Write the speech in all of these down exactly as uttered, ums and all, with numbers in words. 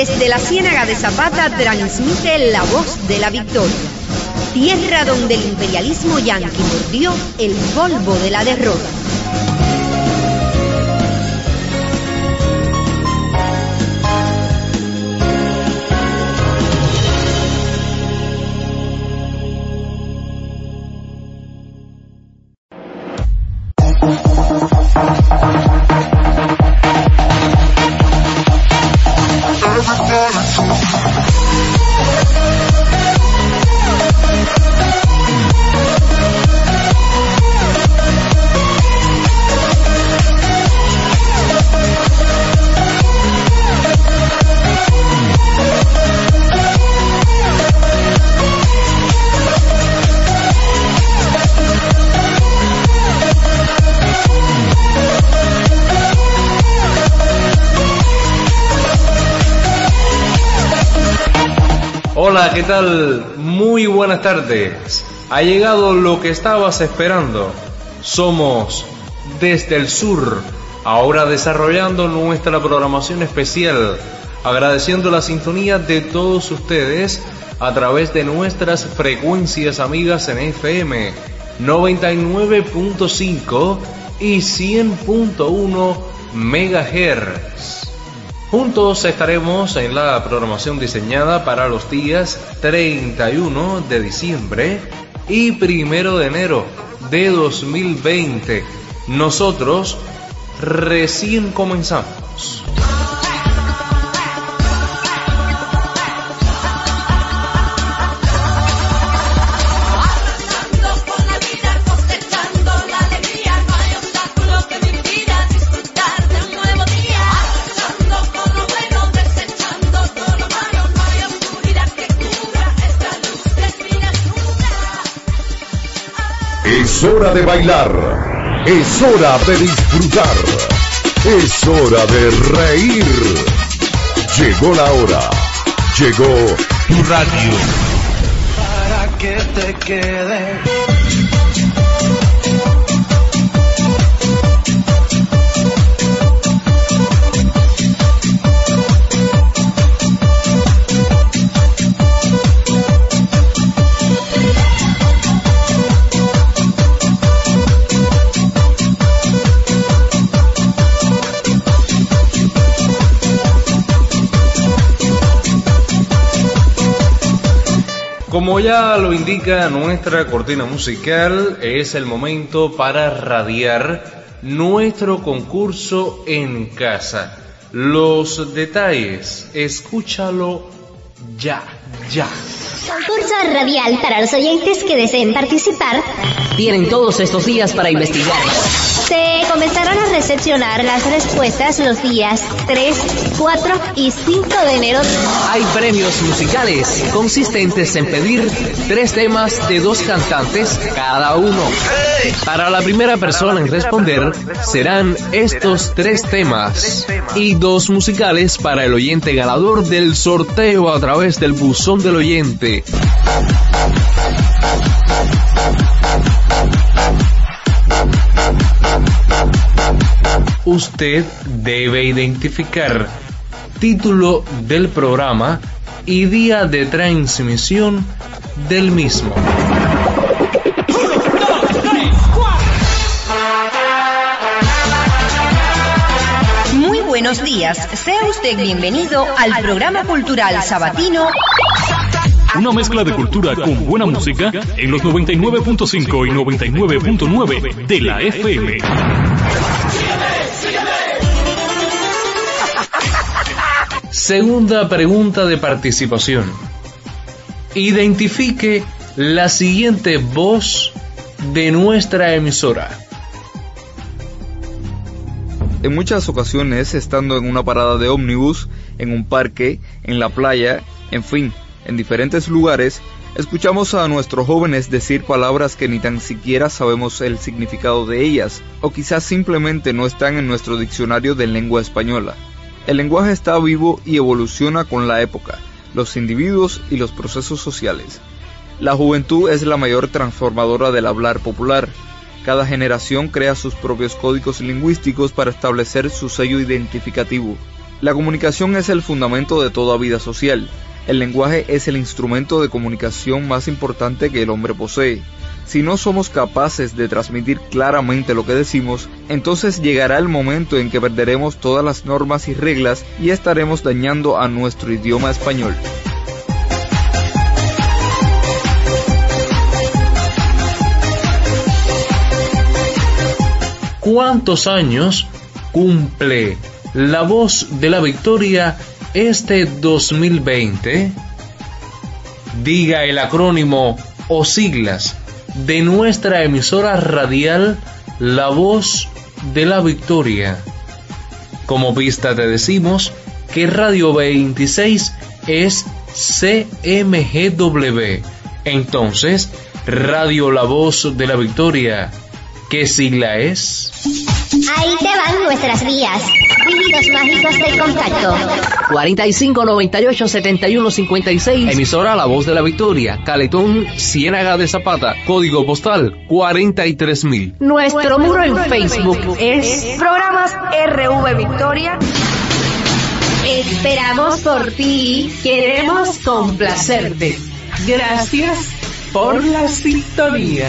Desde la Ciénaga de Zapata transmite la voz de la victoria. Tierra donde el imperialismo yanqui mordió el polvo de la derrota. Hola, ¿qué tal? Muy buenas tardes. Ha llegado lo que estabas esperando. Somos Desde el Sur, ahora desarrollando nuestra programación especial, agradeciendo la sintonía de todos ustedes a través de nuestras frecuencias amigas en F M noventa y nueve punto cinco y cien punto uno megahertz. Juntos estaremos en la programación diseñada para los días treinta y uno de diciembre y primero de enero de dos mil veinte. Nosotros recién comenzamos. Es hora de bailar, es hora de disfrutar, es hora de reír. Llegó la hora, llegó tu radio. Para que te quede. Como ya lo indica nuestra cortina musical, es el momento para radiar nuestro concurso en casa. Los detalles, escúchalo ya, ya. Concurso radial para los oyentes que deseen participar. Tienen todos estos días para investigar. Se comenzarán a recepcionar las respuestas los días tres, cuatro y cinco de enero. Hay premios musicales consistentes en pedir tres temas de dos cantantes cada uno. Para la primera persona en responder serán estos tres temas y dos musicales para el oyente ganador del sorteo a través del buzón del oyente. Usted debe identificar título del programa y día de transmisión del mismo. Muy buenos días, sea usted bienvenido al programa cultural sabatino. Una mezcla de cultura con buena música en los noventa y nueve punto cinco y noventa y nueve punto nueve de la F M. Segunda pregunta de participación. Identifique la siguiente voz de nuestra emisora. En muchas ocasiones, estando en una parada de ómnibus, en un parque, en la playa, en fin, en diferentes lugares, escuchamos a nuestros jóvenes decir palabras que ni tan siquiera sabemos el significado de ellas, o quizás simplemente no están en nuestro diccionario de lengua española. El lenguaje está vivo y evoluciona con la época, los individuos y los procesos sociales. La juventud es la mayor transformadora del hablar popular. Cada generación crea sus propios códigos lingüísticos para establecer su sello identificativo. La comunicación es el fundamento de toda vida social. El lenguaje es el instrumento de comunicación más importante que el hombre posee. Si no somos capaces de transmitir claramente lo que decimos, entonces llegará el momento en que perderemos todas las normas y reglas y estaremos dañando a nuestro idioma español. ¿Cuántos años cumple La Voz de la Victoria este dos mil veinte? Diga el acrónimo o siglas de nuestra emisora radial La Voz de la Victoria. Como pista te decimos que Radio veintiséis es C M G W. Entonces, Radio La Voz de la Victoria, ¿qué sigla es? Ahí te van nuestras vías. Dígitos mágicos del contacto. cuarenta y cinco noventa y ocho setenta y uno cincuenta y seis. Emisora La Voz de la Victoria, Caletón, Ciénaga de Zapata. Código postal cuarenta y tres mil. Nuestro muro en Facebook es Programas R V Victoria. Esperamos por ti. Queremos complacerte. Gracias por la sintonía.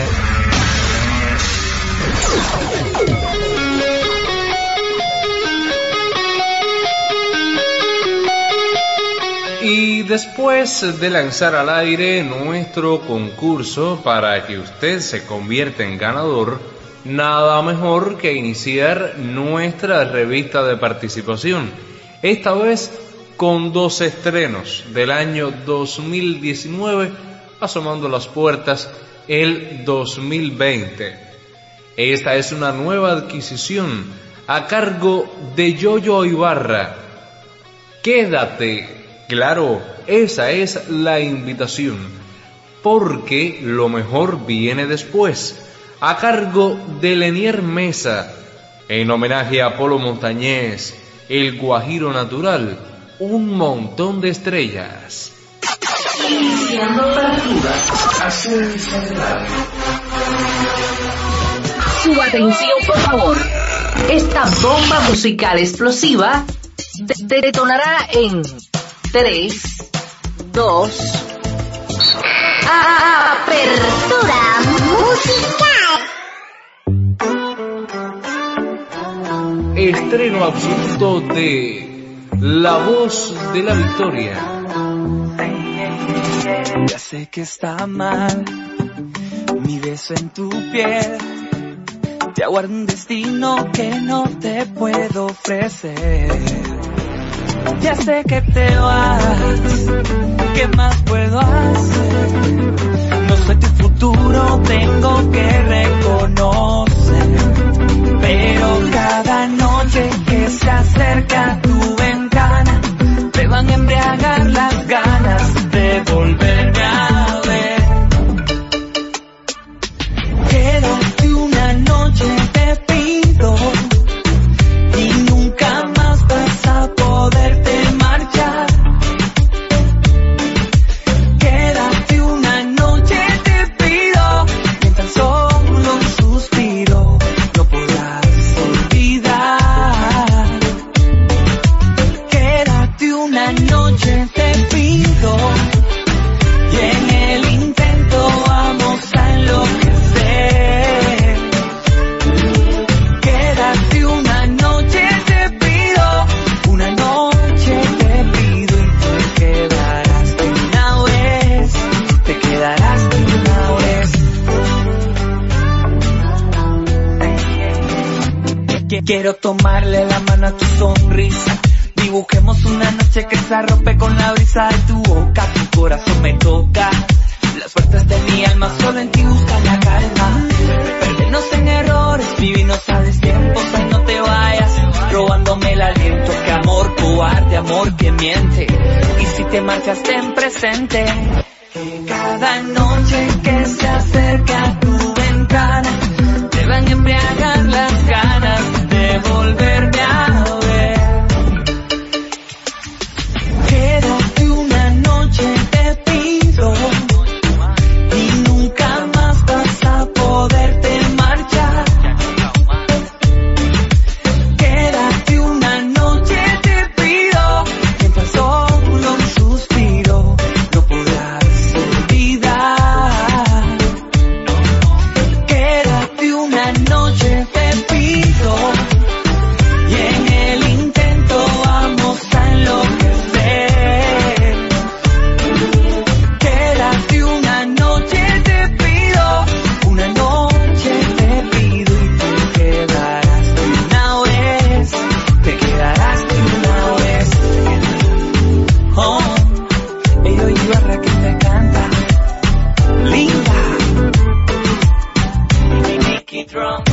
Y después de lanzar al aire nuestro concurso para que usted se convierta en ganador, nada mejor que iniciar nuestra revista de participación, esta vez con dos estrenos del año dos mil diecinueve, asomando las puertas el dos mil veinte. Esta es una nueva adquisición a cargo de Yoyo Ibarra. Quédate. Claro, esa es la invitación, porque lo mejor viene después, a cargo de Lenier Mesa, en homenaje a Polo Montañés, El Guajiro Natural, un montón de estrellas. Iniciando partida, acelerar. Su atención, por favor. Esta bomba musical explosiva de- detonará en tres, dos, Apertura musical. Estreno absoluto de La Voz de la Victoria. Ya sé que está mal mi beso en tu piel. Te aguardo un destino que no te puedo ofrecer. Ya sé que te vas, ¿qué más puedo hacer? No soy tu futuro, tengo que reconocer. Pero cada noche que se acerca a tu ventana, te van a embriagar las ganas de volverme a ver. Quédate una noche, te pido, y nunca más vas a poderte marchar. Quédate una noche, te pido, mientras solo un suspiro no podrás olvidar. Quédate una noche, te pido, y en el intento vamos a enloquecer. Quédate una noche, te pido, una noche te pido, y te quedarás de una vez, te quedarás de una vez. Qu- Quiero tomarle la mano a tu sonrisa, dibujemos una noche que se arrope con la brisa de tu boca, tu corazón me toca. Las puertas de mi alma solo en ti buscan la calma. Perdernos en errores, vivirnos a destiempos, ay no te vayas, robándome el aliento. Que amor cobarde, amor que miente. Y si te marchas ten presente que cada noche que se acerca a tu ventana, te van a embriagar las ganas de volverme a ver. Quédate una noche, te pido, y nunca más vas a poderte marchar. Quédate una noche, te pido,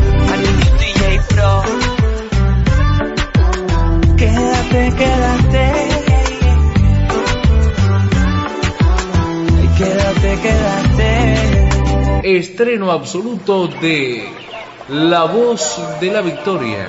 Martín D J Pro. Quédate, quédate. Quédate, quédate. Estreno absoluto de La Voz de la Victoria.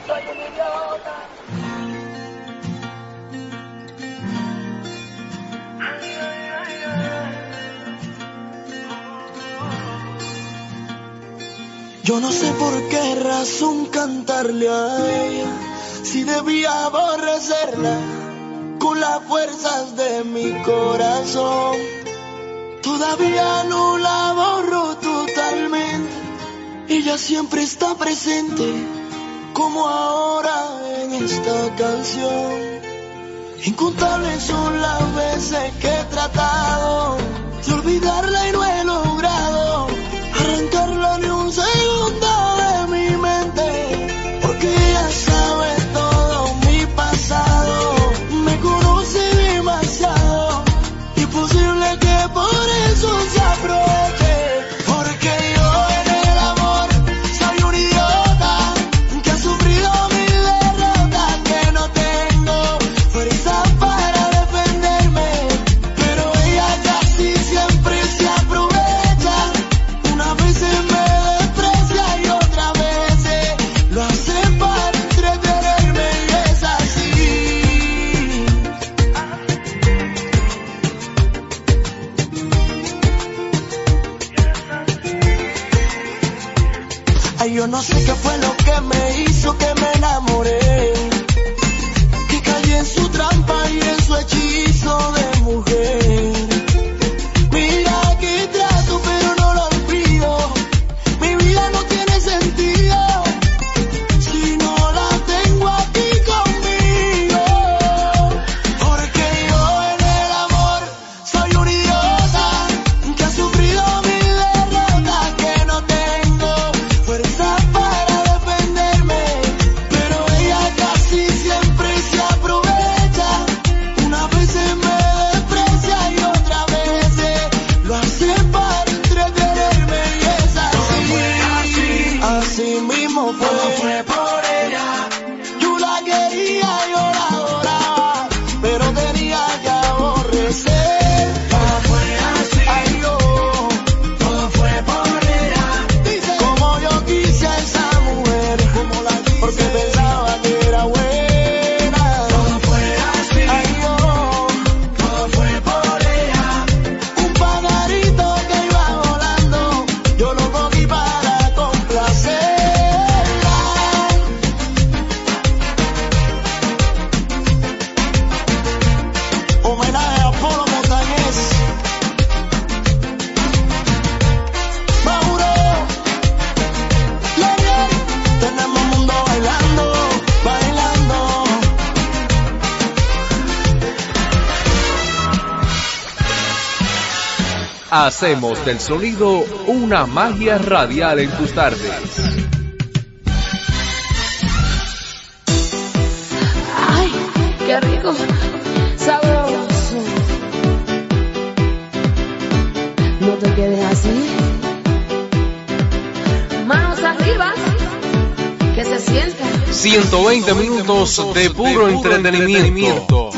Yo no sé por qué razón cantarle a ella, si debía aborrecerla con las fuerzas de mi corazón. Todavía no la borro totalmente, ella siempre está presente, como ahora en esta canción. Incontables son las veces que he tratado de olvidarla y no he logrado arrancarla ni un segundo de mi mente, porque ella sabe todo mi pasado, me conoce demasiado, imposible que por eso se aproveche, porque yo en el amor soy un idiota que ha sufrido mil derrotas, que no tengo fuerza para defenderme, pero ella casi siempre se aprovecha, una vez me desprecia y otra vez lo hace para entretenerme y es así. Ay, yo no sé qué fue lo que me hizo que me enamoré, que caí en su trampa y en su hechizo de mujer. Mira que trato pero no lo olvido, mi vida no tiene sentido si no la tengo aquí conmigo, porque yo en el amor soy un idiota que ha sufrido mil derrotas, que no tengo fuerza para defenderme, pero ella casi siempre se aprovecha, una vez me desprecia y otra vez lo hace para entretenerme y es así. Así mismo fue, fue por ella, yo la quería, yo la adoraba, pero tenía que aborrecer. Todo fue así, ay yo, todo fue por ella, como yo quise a esa mujer, como la quise, porque pensaba que era buena. Todo fue así, ay yo, todo fue por ella, un pajarito que iba volando, yo lo cogí para complacerla. Homenaje a Polo Montañez, Mauro, Lenier, tenemos el mundo bailando, bailando. Hacemos del sonido una magia radial en tus tardes. Ay, qué rico, sabroso. No te quedes así. Manos arriba, que se sienta. ciento veinte minutos de puro entretenimiento.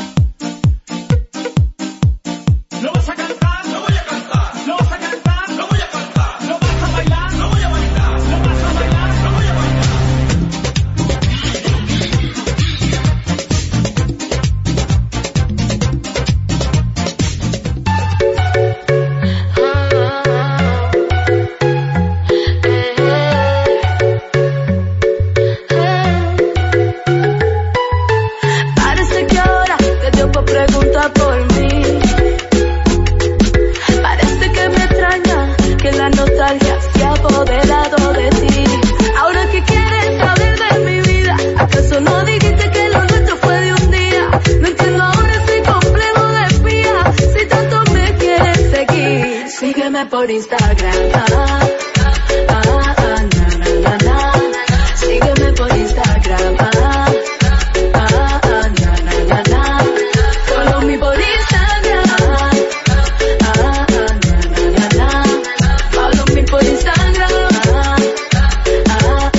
No vas a cantar, no voy a cantar. No vas a cantar, no voy a cantar. No vas a bailar, no voy a bailar. No vas a bailar, no voy a bailar. Parece que ahora te dio por preguntar por mí. Parece que me extraña que la nostalgia se ha apoderado de ti. Ahora que quieres saber de mi vida, ¿acaso no dijiste que lo nuestro fue de un día? No entiendo ahora ese complejo de espía, si tanto me quieres seguir. Sígueme por Instagram, ah, ah, ah, na, na, na, na. Sígueme por Instagram, ah, ah, ah, na, na, na, na. Follow me por Instagram, ah, ah, na, na, na, na. Follow me por Instagram, ah, ah,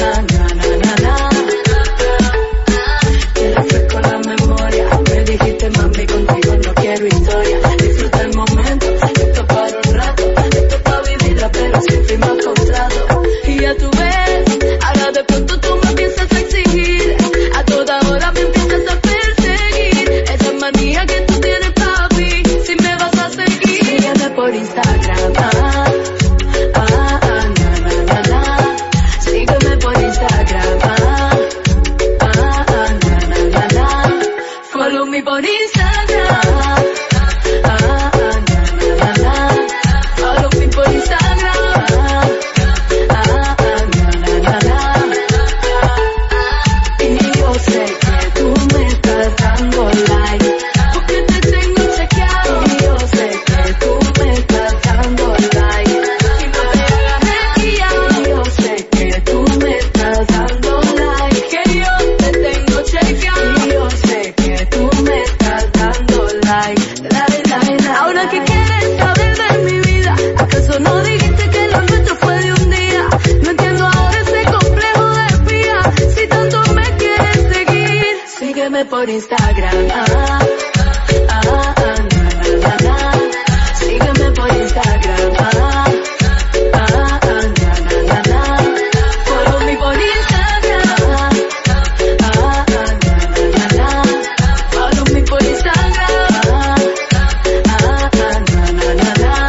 por Instagram. Ah, ah, ah, ah, na, na, na, na. Sígueme por Instagram. Ah, ah, ah, na, na, na, na. Follow me por Instagram. Ah, ah, ah, na, na, na, na. Follow me por Instagram. Ah, ah, ah, na, na, na, na.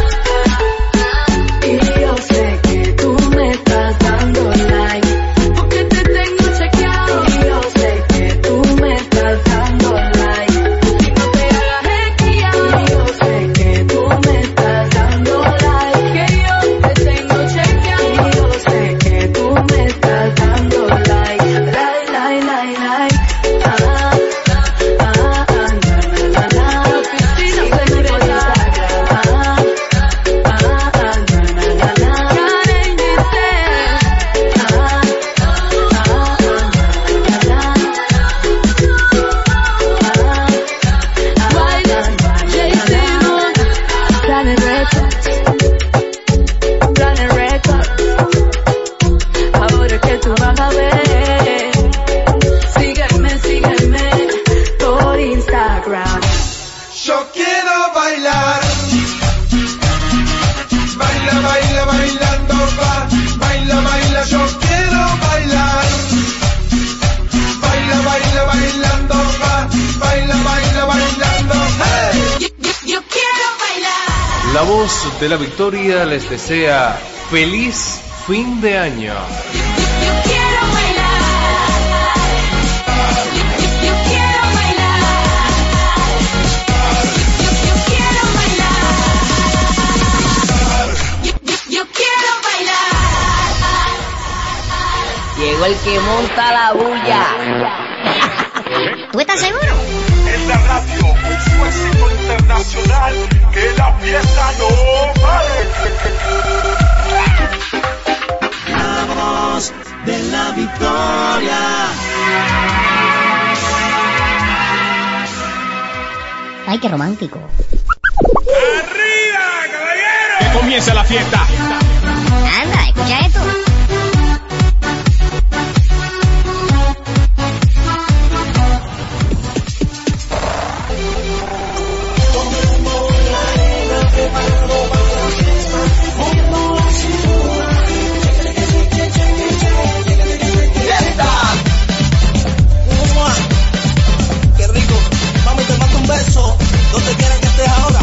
Y yo sé que tú me estás dando like, porque te tengo chequeado. Y yo sé que tú me estás dando like, y no te hagas esquiar. Y yo sé que tú me estás dando like, que yo te tengo chequeado. Y yo sé que tú me estás dando like, like, like, like, like. Ah, ah, ah, na, na, na, na. Sígueme por Instagram. Ah, ah, ah, na, na, na, na. Karen Giselle. Ah, ah, ah, na, na, na, na. Baila, Jay Simon. Planet Records. Planet Records. Ahora que tú vas a ver, sígueme, sígueme por Instagram. Yo quiero bailar, baila, baila, bailando va, baila, baila, yo quiero bailar, baila, baila, bailando va, baila, baila, bailando, hey. Yo, yo, yo quiero bailar. La voz de la victoria les desea feliz fin de año. Yo quiero bailar. Yo, yo, yo quiero bailar. Yo, yo quiero bailar. Yo, yo, yo quiero bailar. Llegó el que monta la bulla. ¿Tú estás seguro? En la radio, con su éxito internacional, que la fiesta no pare. La voz de la victoria. Ay, qué romántico. ¡Arriba, caballero! Que comience la fiesta. Anda, escucha esto. Qué rico, mami, te mando un beso. ¿Dónde quieres que estés ahora?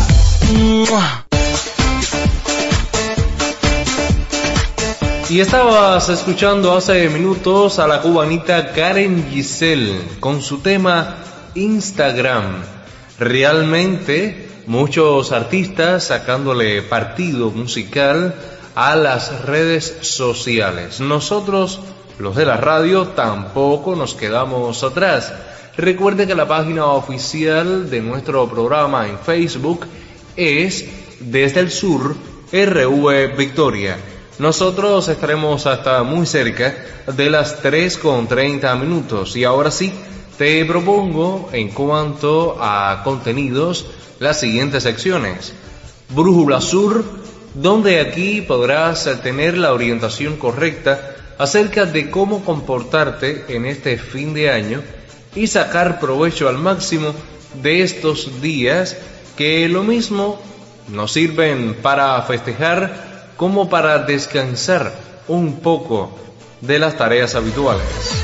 Y estabas escuchando hace minutos a la cubanita Karen Giselle con su tema Instagram. Realmente muchos artistas sacándole partido musical a las redes sociales. Nosotros, los de la radio, tampoco nos quedamos atrás. Recuerde que la página oficial de nuestro programa en Facebook es Desde el Sur R V Victoria. Nosotros estaremos hasta muy cerca de las tres con treinta minutos. Y ahora sí, te propongo en cuanto a contenidos las siguientes secciones. Brújula Sur, donde aquí podrás tener la orientación correcta acerca de cómo comportarte en este fin de año y sacar provecho al máximo de estos días que lo mismo nos sirven para festejar como para descansar un poco de las tareas habituales.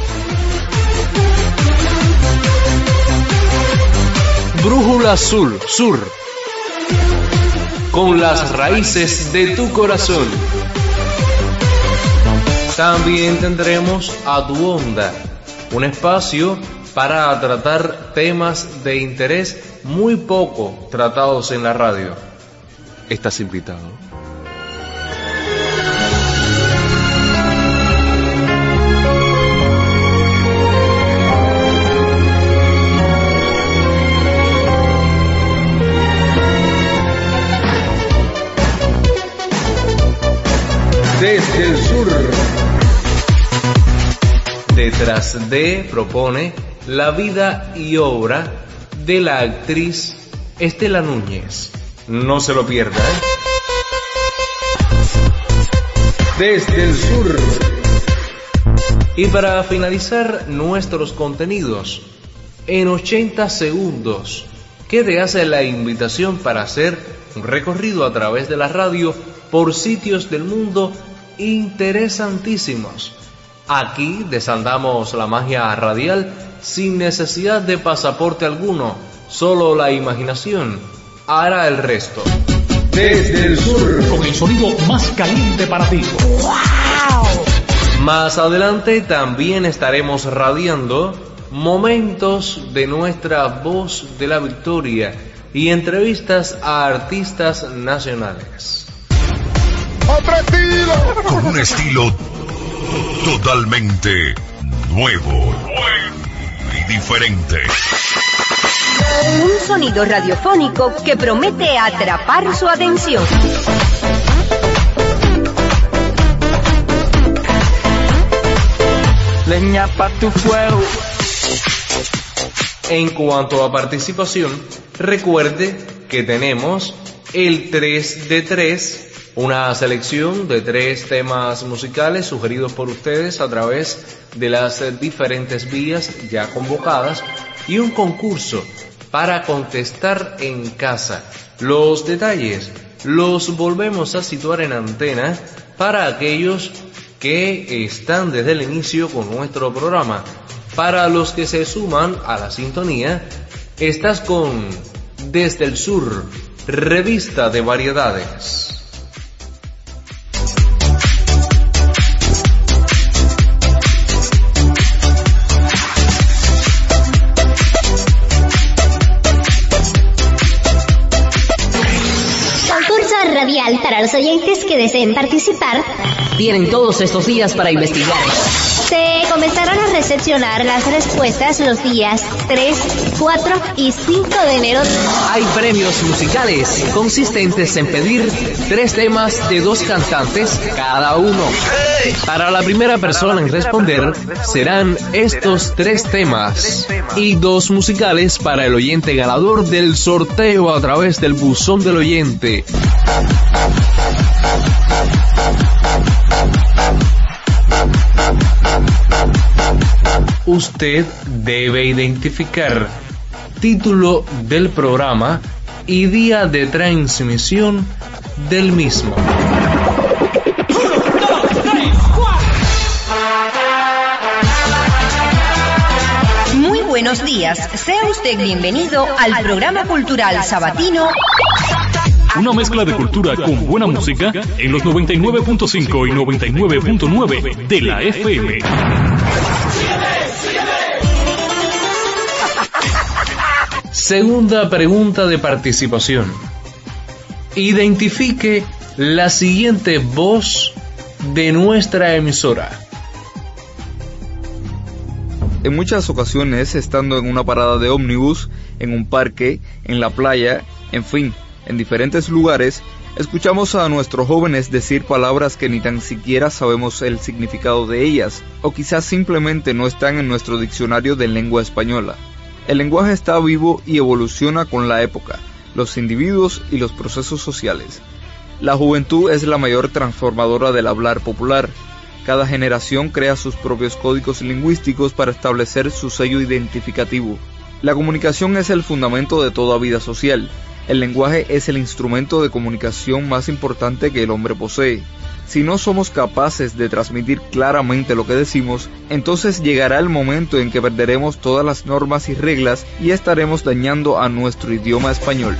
Brújula Sur, Sur, con las raíces de tu corazón. También tendremos A Tu Onda, un espacio para tratar temas de interés muy poco tratados en la radio. ¿Estás invitado? Desde el Sur. Detrás de propone la vida y obra de la actriz Estela Núñez. No se lo pierda, ¿eh? Desde el Sur. Y para finalizar nuestros contenidos, en ochenta segundos, que te hace la invitación para hacer un recorrido a través de la radio por sitios del mundo interesantísimos. Aquí desandamos la magia radial sin necesidad de pasaporte alguno, solo la imaginación hará el resto. Desde el sur, con el sonido más caliente para ti. ¡Wow! Más adelante también estaremos radiando momentos de nuestra voz de la victoria y entrevistas a artistas nacionales. Con un estilo totalmente nuevo y diferente. Un sonido radiofónico que promete atrapar su atención. Leña pa' tu fuego. En cuanto a participación, recuerde que tenemos el tres de tres, una selección de tres temas musicales sugeridos por ustedes a través de las diferentes vías ya convocadas y un concurso para contestar en casa. Los detalles los volvemos a situar en antena para aquellos que están desde el inicio con nuestro programa. Para los que se suman a la sintonía, estás con Desde el Sur, revista de variedades. Radial para los oyentes que deseen participar. Tienen todos estos días para investigar. Se comenzarán a recepcionar las respuestas los días tres, cuatro y cinco de enero. Hay premios musicales consistentes en pedir tres temas de dos cantantes cada uno. Para la primera persona en responder serán estos tres temas y dos musicales para el oyente ganador del sorteo a través del buzón del oyente. Usted debe identificar título del programa y día de transmisión del mismo. Muy buenos días, sea usted bienvenido al programa cultural sabatino. Una mezcla de cultura con buena música en los noventa y nueve punto cinco y noventa y nueve punto nueve de la F M. Segunda pregunta de participación. Identifique la siguiente voz de nuestra emisora. En muchas ocasiones, estando en una parada de ómnibus, en un parque, en la playa, en fin, en diferentes lugares, escuchamos a nuestros jóvenes decir palabras que ni tan siquiera sabemos el significado de ellas, o quizás simplemente no están en nuestro diccionario de lengua española. El lenguaje está vivo y evoluciona con la época, los individuos y los procesos sociales. La juventud es la mayor transformadora del hablar popular. Cada generación crea sus propios códigos lingüísticos para establecer su sello identificativo. La comunicación es el fundamento de toda vida social. El lenguaje es el instrumento de comunicación más importante que el hombre posee. Si no somos capaces de transmitir claramente lo que decimos, entonces llegará el momento en que perderemos todas las normas y reglas y estaremos dañando a nuestro idioma español.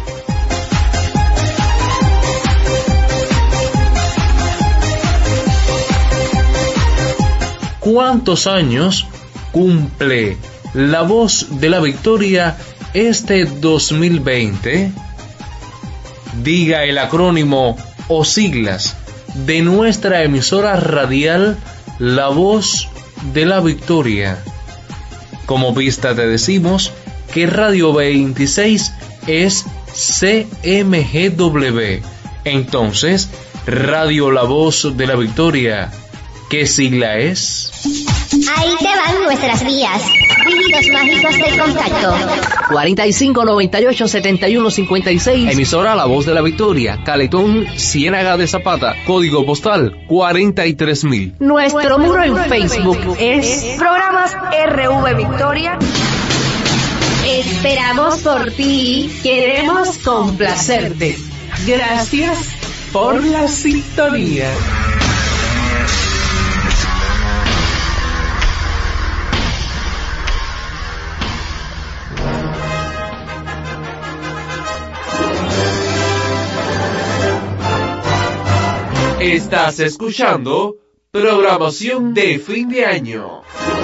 ¿Cuántos años cumple la voz de la victoria este dos mil veinte? Diga el acrónimo o siglas de nuestra emisora radial La Voz de la Victoria. Como pista te decimos que Radio veintiséis es C M G W. Entonces, Radio La Voz de la Victoria, ¿qué sigla es? Ahí te van nuestras vías. Dígitos mágicos de contacto. cuarenta y cinco noventa y ocho setenta y uno cincuenta y seis. Emisora La Voz de la Victoria, Caletón, Ciénaga de Zapata. Código postal cuarenta y tres mil. Nuestro muro en Facebook es Programas R V Victoria. Esperamos por ti, queremos complacerte. Gracias por la sintonía. Estás escuchando programación de fin de año.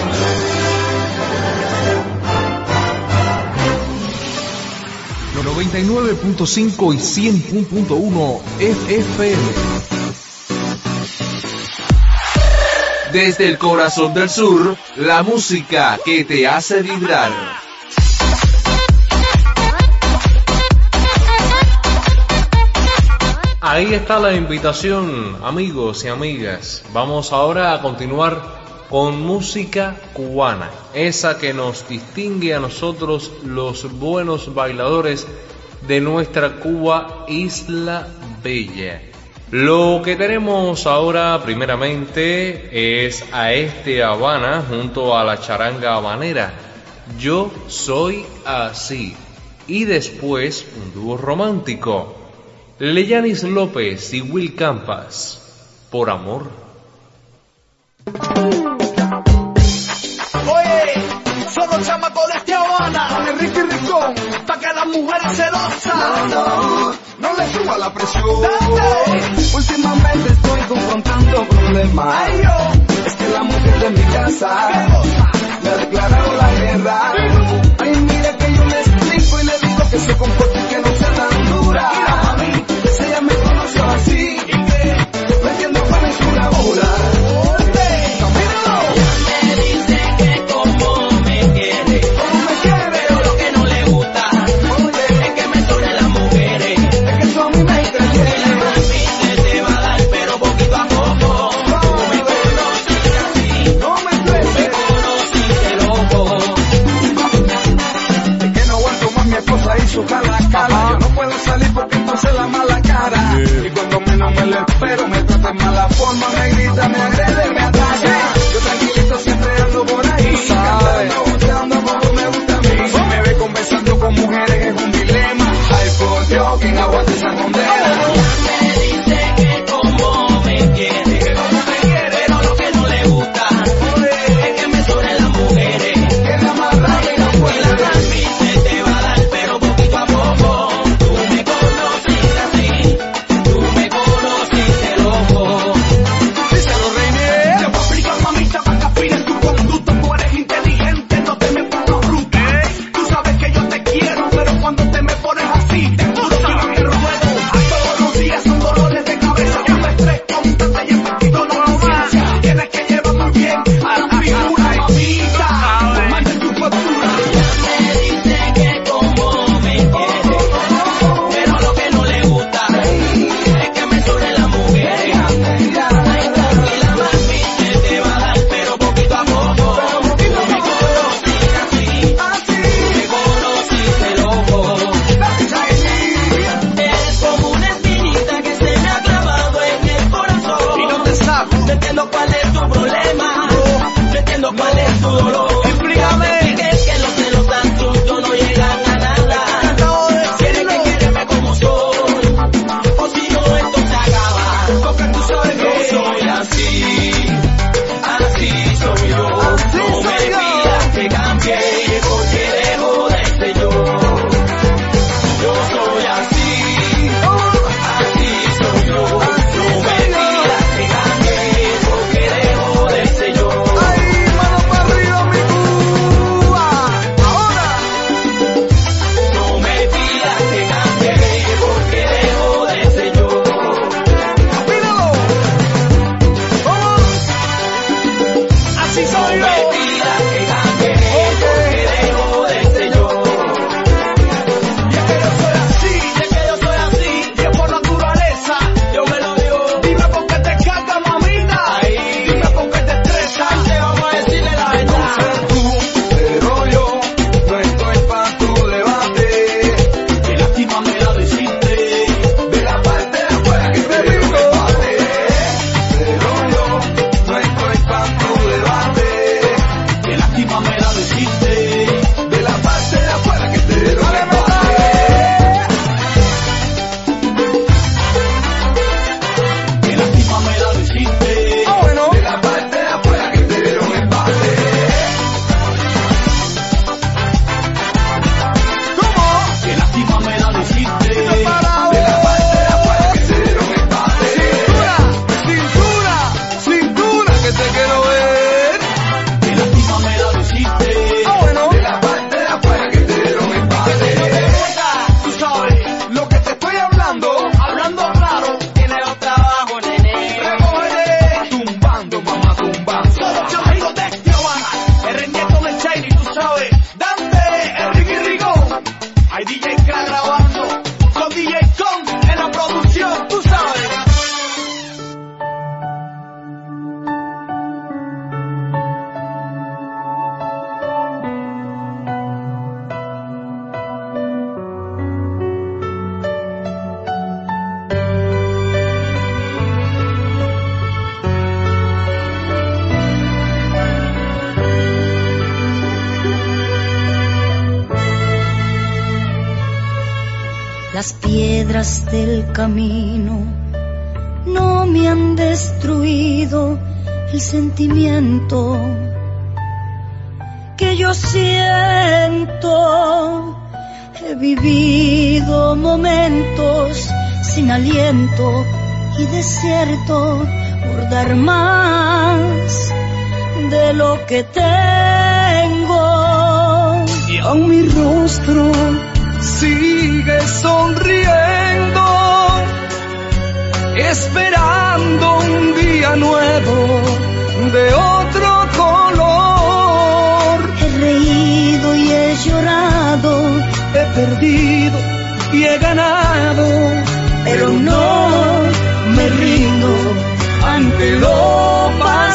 noventa y nueve punto cinco y cien punto uno F M. Desde el corazón del sur, la música que te hace vibrar. Ahí está la invitación, amigos y amigas. Vamos ahora a continuar con música cubana, esa que nos distingue a nosotros los buenos bailadores de nuestra Cuba, Isla Bella. Lo que tenemos ahora primeramente es a este Habana junto a la charanga habanera, Yo Soy Así, y después un dúo romántico, Leyanis López y Will Campas, Por Amor. Oye, son los chamacos de este Habana, con el Ricky Ricón, pa' que las mujeres celosas no, no, no le suba la presión. Dale. Últimamente estoy confrontando problemas. Ay, yo. Es que la mujer de mi casa me ha declarado la guerra. Ay, mira que yo le explico y le digo que se comporte y que no sea tan dura. Mira, mami, si ella me conoció así, ¿y qué? no entiendo cuál es su labura. Cala, cala. Yo no puedo salir porque entonces la mala cara. Yeah. Y cuando menos me lo espero, me trata en mala forma, me grita, me agrede, me ataca. Yo tranquilito siempre ando por ahí, cantando, buceando como me gusta a mí. Si me ve conversando con mujeres es un dilema. Ay, por Dios, ¿quién aguanta esa condena? Me dice que como me quiere, que como me quiere, pero lo que no le gusta es que me sobren las mujeres. Que la más rápida no puede. Las piedras del camino no me han destruido el sentimiento que yo siento. He vivido momentos sin aliento y desierto por dar más de lo que tengo. Y aún mi rostro sigue sonriendo, esperando un día nuevo de otro color. He reído y he llorado, he perdido y he ganado, pero no me rindo ante lo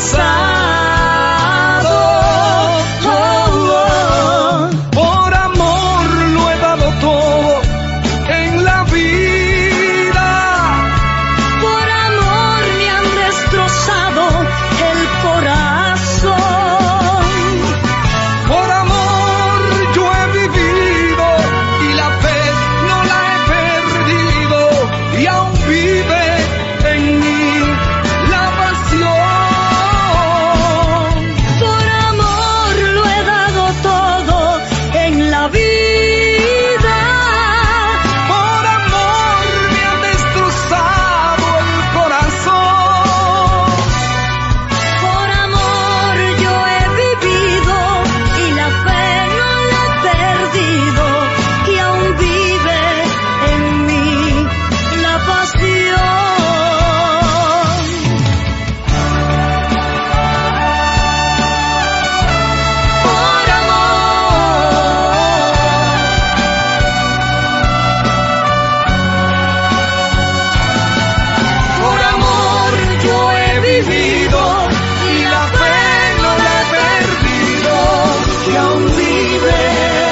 pasado. Oh, oh. Por amor lo he dado todo en la vida. Por amor me han destrozado el corazón. Por amor yo he vivido y la fe no la he perdido, y aún vive en mí la pasión. Por amor lo he dado todo en la vida. Por amor me han destrozado el corazón. Por amor yo he vivido y la fe no la he perdido, y aún vive en mí la pasión. Por Por amor yo he vivido y la fe no la he perdido, y aún vive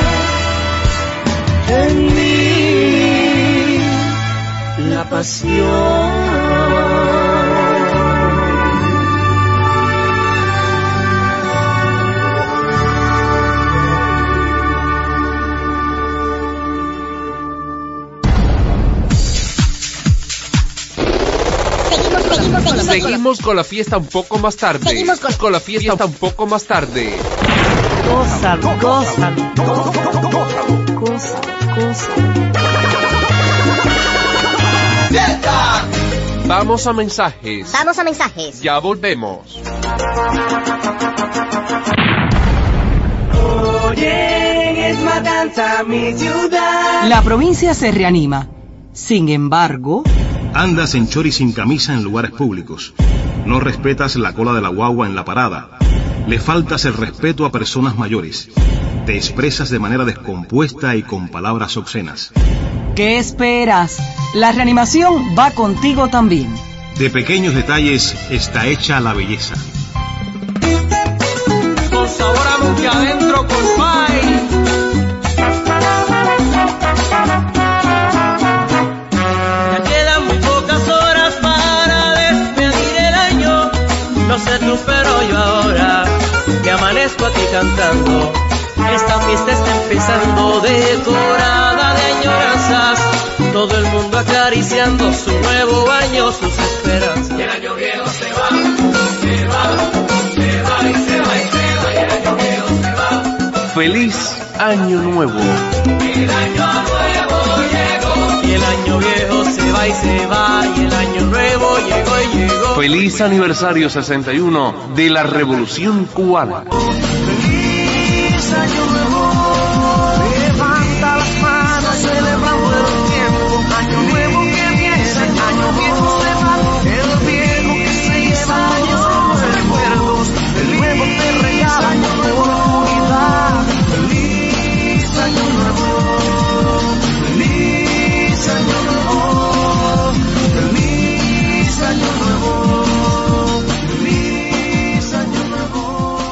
en mí la pasión. Seguimos, seguimos, seguimos. Seguimos con la fiesta un poco más tarde. Seguimos con- con la fiesta un poco más tarde. Cosa, cosa, cosa, cosa. Vamos a mensajes. Vamos a mensajes. Ya volvemos. Oye, es Matanza, mi ciudad. La provincia se reanima. Sin embargo, Andas en chori sin camisa en lugares públicos. No respetas la cola de la guagua en la parada. Le faltas el respeto a personas mayores. Te expresas de manera descompuesta y con palabras obscenas. ¿qué esperas? La reanimación va contigo también. De pequeños detalles está hecha la belleza. Con sabor a muque adentro, Colpay. Ya quedan muy pocas horas para despedir el año. No sé tú, pero yo ahora que amanezco aquí cantando. Esta fiesta está empezando decorada de añoranzas. Todo el mundo acariciando su nuevo año, sus esperanzas. Y el año viejo se va, se va, se va y se va y se va. Y el año viejo se va. Feliz Año Nuevo. El año nuevo llegó. Y el año viejo se va y se va. Y el año nuevo llegó y llegó. Feliz aniversario sesenta y uno de la Revolución Cubana. Feliz año nuevo. Levanta las manos, celebrando el tiempo. Año nuevo que viene, año viejo se va. El viejo que se lleva años nuevos recuerdos. El nuevo te regala año nuevo unidad. Feliz año nuevo. Feliz año nuevo. Feliz año nuevo. Feliz año nuevo.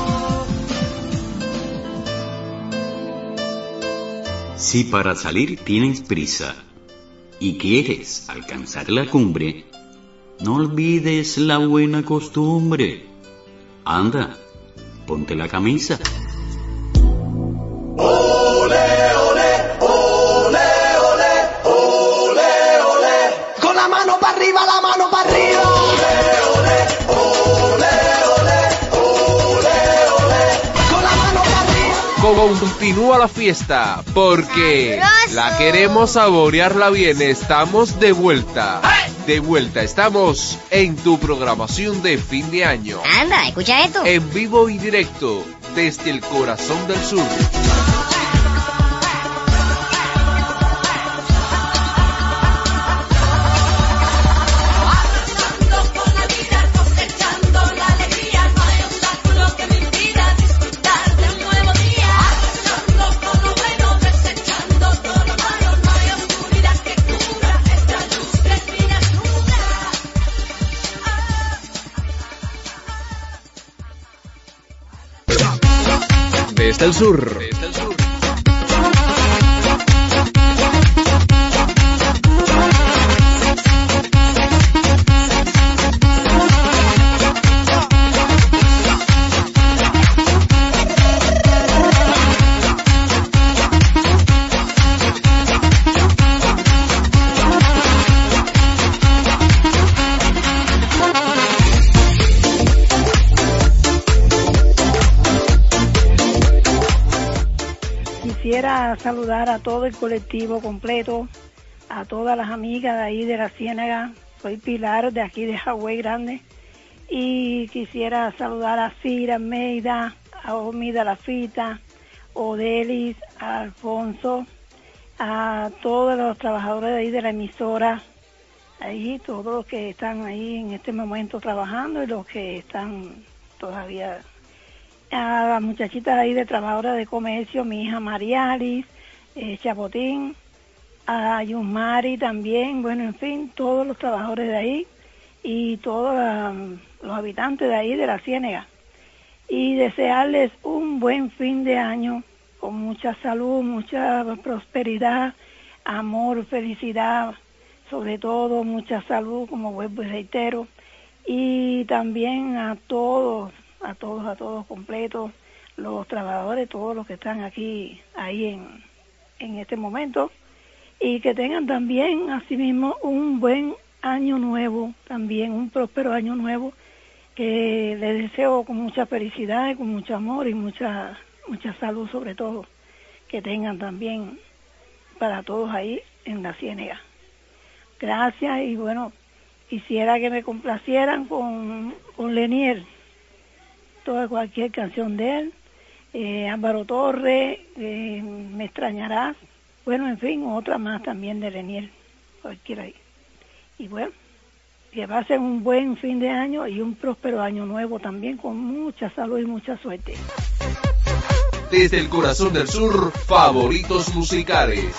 Si para salir tienes prisa y quieres alcanzar la cumbre, no olvides la buena costumbre. Anda, ponte la camisa. Ole, ole, ole, ole, ole. arriba, la mano para arriba. Ole, ole, ole, ole, ole, con la mano para arriba. Continúa la fiesta, porque la queremos saborearla bien. Estamos de vuelta. De vuelta, estamos en tu programación de fin de año. Anda, escucha esto. En vivo y directo, desde el corazón del sur. Desde el sur. Desde el sur. Quisiera saludar a todo el colectivo completo, a todas las amigas de ahí de la Ciénaga. Soy Pilar de aquí de Hawái Grande y quisiera saludar a Cira Almeida, a Omida Lafita, Odelis, a Alfonso, a todos los trabajadores de ahí de la emisora, ahí todos los que están ahí en este momento trabajando y los que están todavía, a las muchachitas ahí de trabajadoras de comercio, mi hija Marialis, eh, Chapotín, a Yusmari también, bueno, en fin, todos los trabajadores de ahí y todos um, los habitantes de ahí de la Ciénaga. Y desearles un buen fin de año con mucha salud, mucha prosperidad, amor, felicidad, sobre todo mucha salud, como vuelvo y reitero, y también a todos, a todos, a todos completos, los trabajadores, todos los que están aquí, ahí en, en este momento, y que tengan también, asimismo, un buen año nuevo, también un próspero año nuevo, que les deseo con mucha felicidad y con mucho amor y mucha, mucha salud sobre todo, que tengan también para todos ahí en la Ciénaga. Gracias y bueno, quisiera que me complacieran con, con Lenier, toda cualquier canción de él, eh, Álvaro Torres, eh, Me extrañarás, bueno, en fin, otra más también de Lenier, cualquiera ahí. Y bueno, que pasen un buen fin de año y un próspero año nuevo también, con mucha salud y mucha suerte. Desde el corazón del sur, favoritos musicales.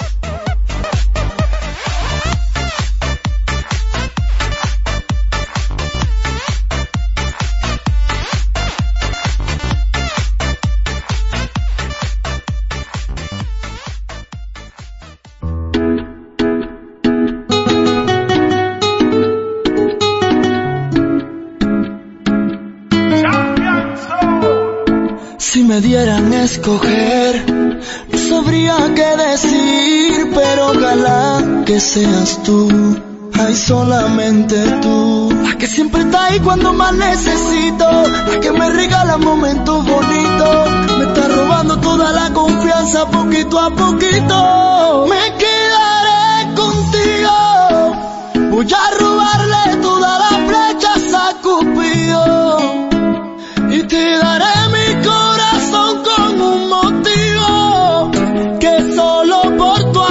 Si me dieran a escoger, no sabría qué decir, pero ojalá que seas tú, ay, solamente tú, la que siempre está ahí cuando más necesito, la que me regala momentos bonitos, me está robando toda la confianza poquito a poquito. Me quedaré contigo, voy a robarle todas las flechas a Cupido y te daré mi corazón con un motivo que solo por tu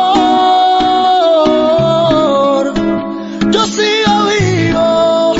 amor yo sigo vivo.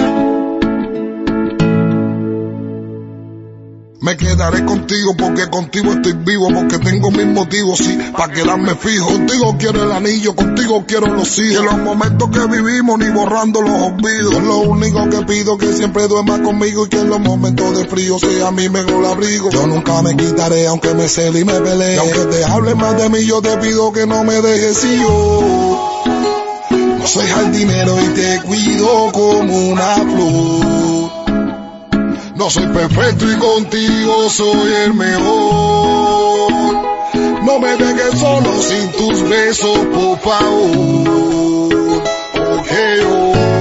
Me quedaré contigo porque contigo estoy vivo, porque tengo mis motivos, sí, para quedarme fijo. Contigo quiero el anillo, contigo quiero los hijos. Y en los momentos que vivimos ni borrando los olvidos. Es lo único que pido, que siempre duermas conmigo y que en los momentos de frío sea mi mejor abrigo. Yo nunca me quitaré aunque me cele y me pelee. Y aunque te hable más de mí, yo te pido que no me dejes si yo no soy jardinero y te cuido como una flor. No soy perfecto y contigo soy el mejor. No me dejes solo sin tus besos, por favor. Okay, oh.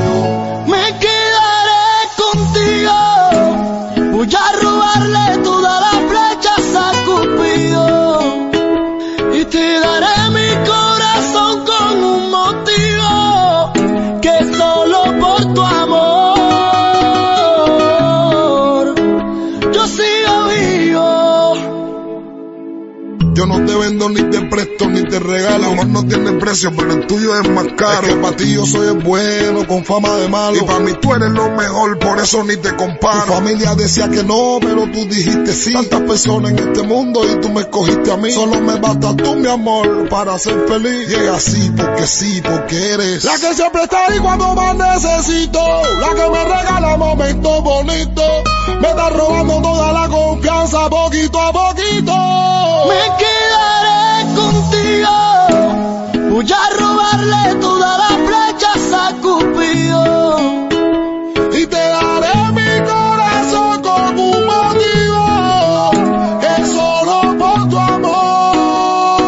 Yo no te vendo ni te presto ni te regalo. El amor no tiene precio, pero el tuyo es más caro. Es que para ti yo soy el bueno, con fama de malo. Y para mí tú eres lo mejor, por eso ni te comparo. Tu familia decía que no, pero tú dijiste sí. Tantas personas en este mundo y tú me escogiste a mí. Solo me basta tú, mi amor, para ser feliz. Llega así porque sí, porque eres la que siempre está ahí cuando más necesito. La que me regala momentos bonitos. Me está robando toda la confianza poquito a poquito. Me quedaré contigo. Voy a robarle todas las flechas a Cupido. Y te daré mi corazón con un motivo, que solo por tu amor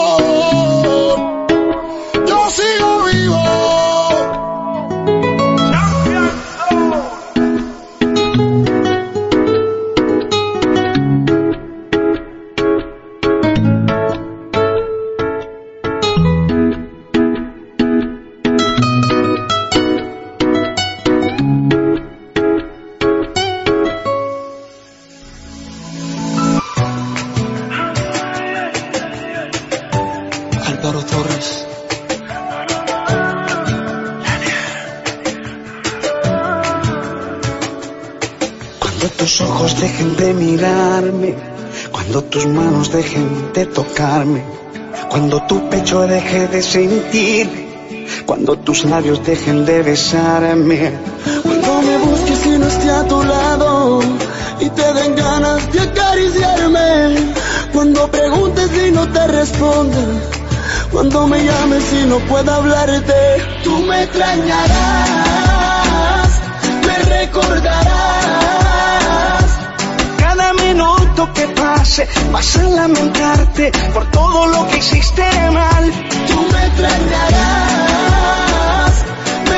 yo sigo vivo. Álvaro Torres. Cuando tus ojos dejen de mirarme, cuando tus manos dejen de tocarme, cuando tu pecho deje de sentir, cuando tus labios dejen de besarme, cuando me busques y no esté a tu lado y te den ganas de acariciarme, cuando preguntes y no te responda, cuando me llames y no pueda hablarte, tú me extrañarás, me recordarás. Cada minuto que pase vas a lamentarte por todo lo que hiciste mal. Tú me extrañarás, me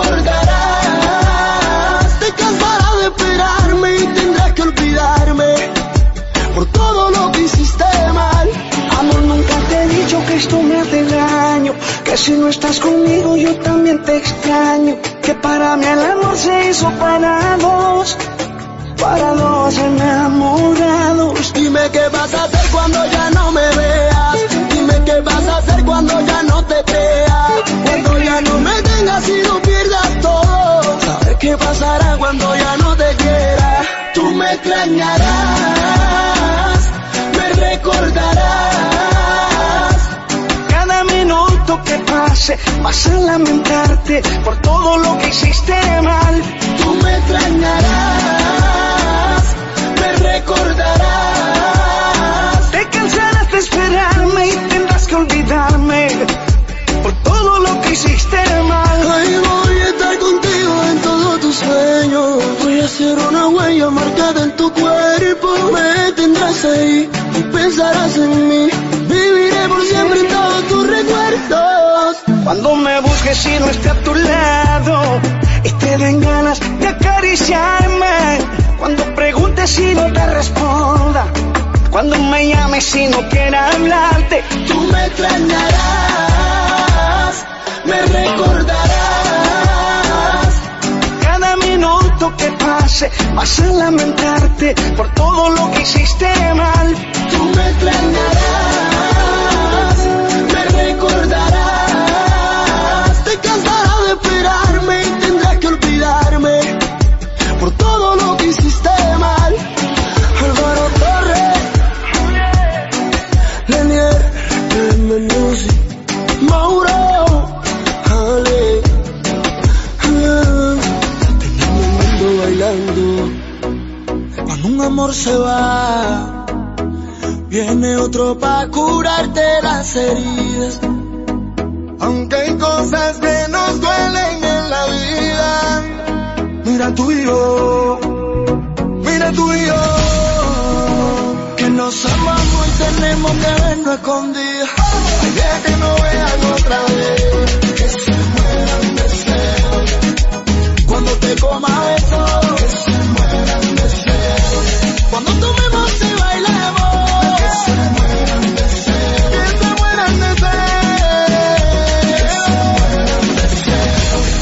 recordarás. Te cansarás de esperarme y tendrás que olvidarme por todo lo que hiciste mal. Amor, nunca te he dicho que esto me hace daño, que si no estás conmigo yo también te extraño, que para mí el amor se hizo para dos, para dos enamorados. Dime qué vas a hacer cuando ya no me veas, dime qué vas a hacer cuando ya no te crea, cuando ya no me tengas y lo pierdas todo. ¿Sabes qué pasará cuando ya no te quiera? Tú me extrañarás, me recordarás. Cada minuto que pase vas a lamentarte por todo lo que hiciste mal. Tú me extrañarás, me recordarás. Te cansarás de esperarme y tendrás que olvidarme por todo lo que hiciste mal. Ahí voy a estar contigo en todos tus sueños. Voy a hacer una huella marcada en tu cuerpo. Me tendrás ahí y pensarás en mí. Viviré por siempre en todos tus recuerdos. Cuando me busques y no esté a tu lado y te den ganas de acariciarme, cuando preguntes y no te responda, cuando me llames y no quiera hablarte, tú me extrañarás, me recordarás. Cada minuto que pase vas a lamentarte por todo lo que hiciste mal. Tú me extrañarás, me recordarás. Te cansarás de esperarme y tendrás que olvidarme por todo lo que hiciste mal. Álvaro Torres, Lenier, Menusi, Mauro, Ale, tenemos el mundo bailando. Cuando un amor se va, viene otro pa' curarte las heridas. Aunque hay cosas que nos duelen en la vida, mira tú y yo, mira tú y yo, que nos amamos y tenemos que vernos escondidos. Hay días que no vean otra vez, que se mueran deseos, cuando te coma besos, que se mueran deseos, cuando tomemos y bailemos, que se mueran deseos, que se mueran deseos,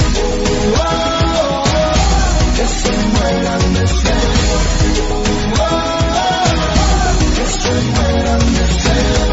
que se mueran deseos, que se mueran deseos.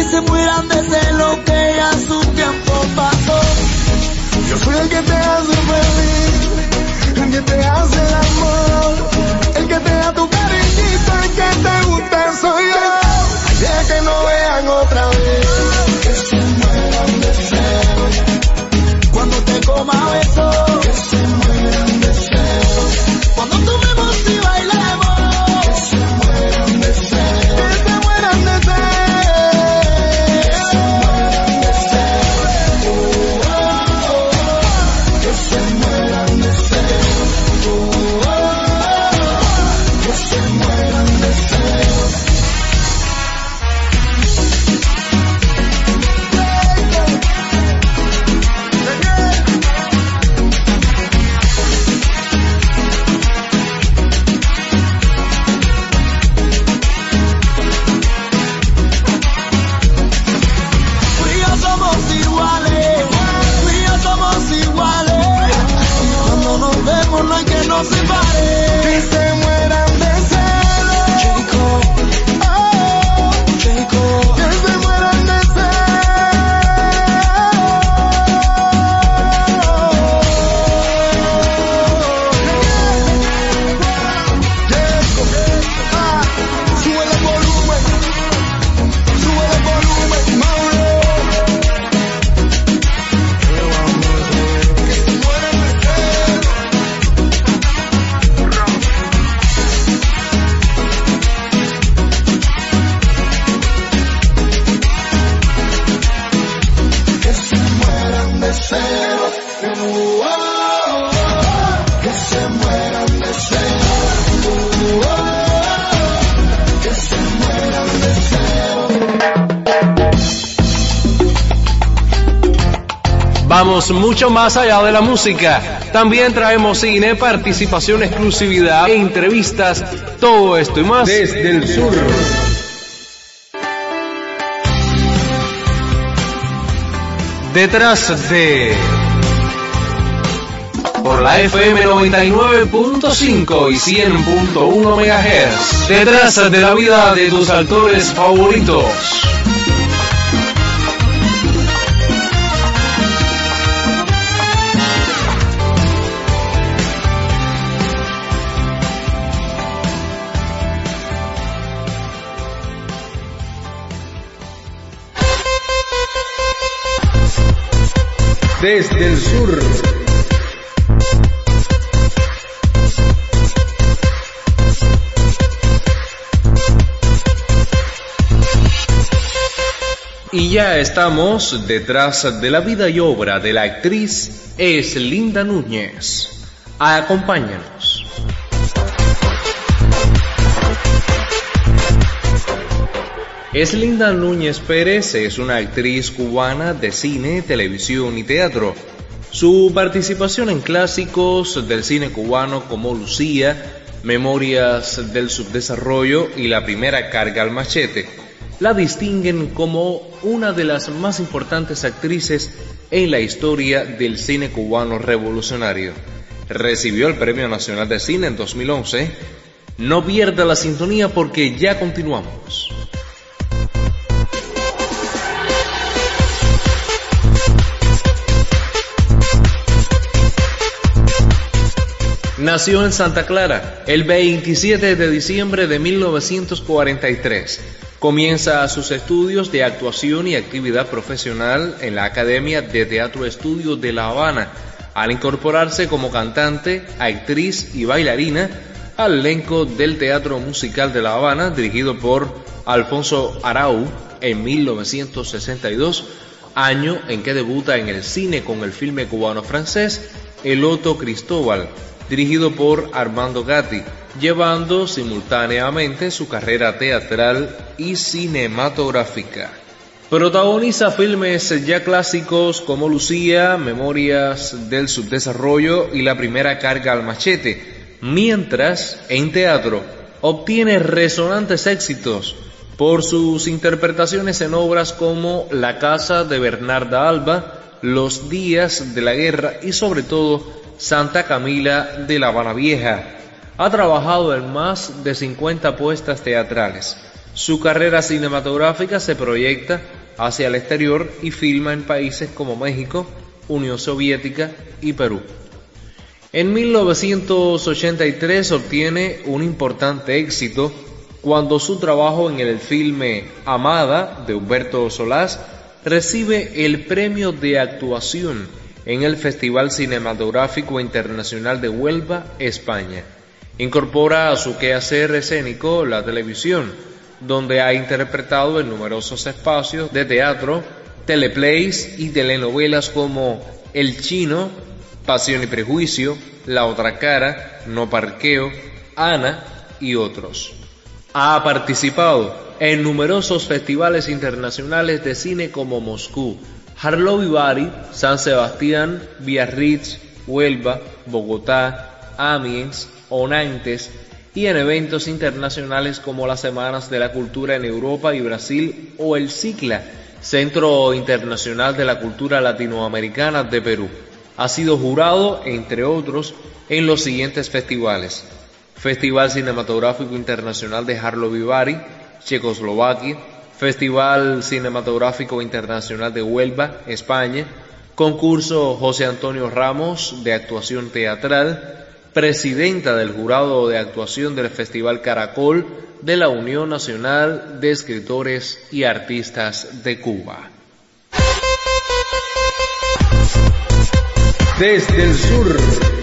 se mueran de celos que ya su tiempo pasó. Yo soy el que te hace feliz, el que te hace el amor, el que te da tu cariñito, el que te gusta soy yo. Ya que no vean otra vez, que se mueran de celos. Cuando te coma besos, que se mueran de celos. Cuando tomemos y bailemos, que se mueran de celos. Que se mueran de celos. Que se mueran de celos. Oh, oh, oh. Que se mueran de celos. Oh, oh, oh. Que se mueran de celos. No hay que nos separe, que se mueran de celos. Chico, oh, chico, que se mueran de celos. Ah, sube el volumen, sube el volumen, Mauro. Que se mueran de celos. Que se mueran de celos, uh, oh, oh, que se mueran de celos, uh, oh, oh, que se mueran de celos. Vamos mucho más allá de la música. También traemos cine, participación, exclusividad e entrevistas. Todo esto y más desde el sur. Detrás de... Por la F M noventa y nueve punto cinco y cien punto uno megahertz. Detrás de la vida de tus actores favoritos. Desde el sur. Y ya estamos detrás de la vida y obra de la actriz Eslinda Núñez. Acompáñanos. Eslinda Núñez Pérez es una actriz cubana de cine, televisión y teatro. Su participación en clásicos del cine cubano como Lucía, Memorias del Subdesarrollo y La Primera Carga al Machete la distinguen como una de las más importantes actrices en la historia del cine cubano revolucionario. Recibió el Premio Nacional de Cine en dos mil once. No pierda la sintonía porque ya continuamos. Nació en Santa Clara el veintisiete de diciembre de mil novecientos cuarenta y tres. Comienza sus estudios de actuación y actividad profesional en la Academia de Teatro Estudio de La Habana, al incorporarse como cantante, actriz y bailarina al elenco del Teatro Musical de La Habana, dirigido por Alfonso Arau en mil novecientos sesenta y dos, año en que debuta en el cine con el filme cubano-francés El Otto Cristóbal, dirigido por Armando Gatti, llevando simultáneamente su carrera teatral y cinematográfica. Protagoniza filmes ya clásicos como Lucía, Memorias del Subdesarrollo y La Primera Carga al Machete, mientras en teatro obtiene resonantes éxitos por sus interpretaciones en obras como La Casa de Bernarda Alba, Los Días de la Guerra y sobre todo Santa Camila de La Habana Vieja. Ha trabajado en más de cincuenta puestas teatrales. Su carrera cinematográfica se proyecta hacia el exterior y filma en países como México, Unión Soviética y Perú. En mil novecientos ochenta y tres obtiene un importante éxito cuando su trabajo en el filme Amada de Humberto Solás recibe el premio de actuación en el Festival Cinematográfico Internacional de Huelva, España. Incorpora a su quehacer escénico la televisión, donde ha interpretado en numerosos espacios de teatro, teleplays y telenovelas como El Chino, Pasión y Prejuicio, La Otra Cara, No Parqueo, Ana y otros. Ha participado en numerosos festivales internacionales de cine como Moscú, Karlovy Vary, San Sebastián, Biarritz, Huelva, Bogotá, Amiens, Onantes y en eventos internacionales como las Semanas de la Cultura en Europa y Brasil o el CICLA, Centro Internacional de la Cultura Latinoamericana de Perú. Ha sido jurado, entre otros, en los siguientes festivales: Festival Cinematográfico Internacional de Karlovy Vary, Checoslovaquia; Festival Cinematográfico Internacional de Huelva, España; Concurso José Antonio Ramos de Actuación Teatral; Presidenta del Jurado de Actuación del Festival Caracol de la Unión Nacional de Escritores y Artistas de Cuba. Desde el sur.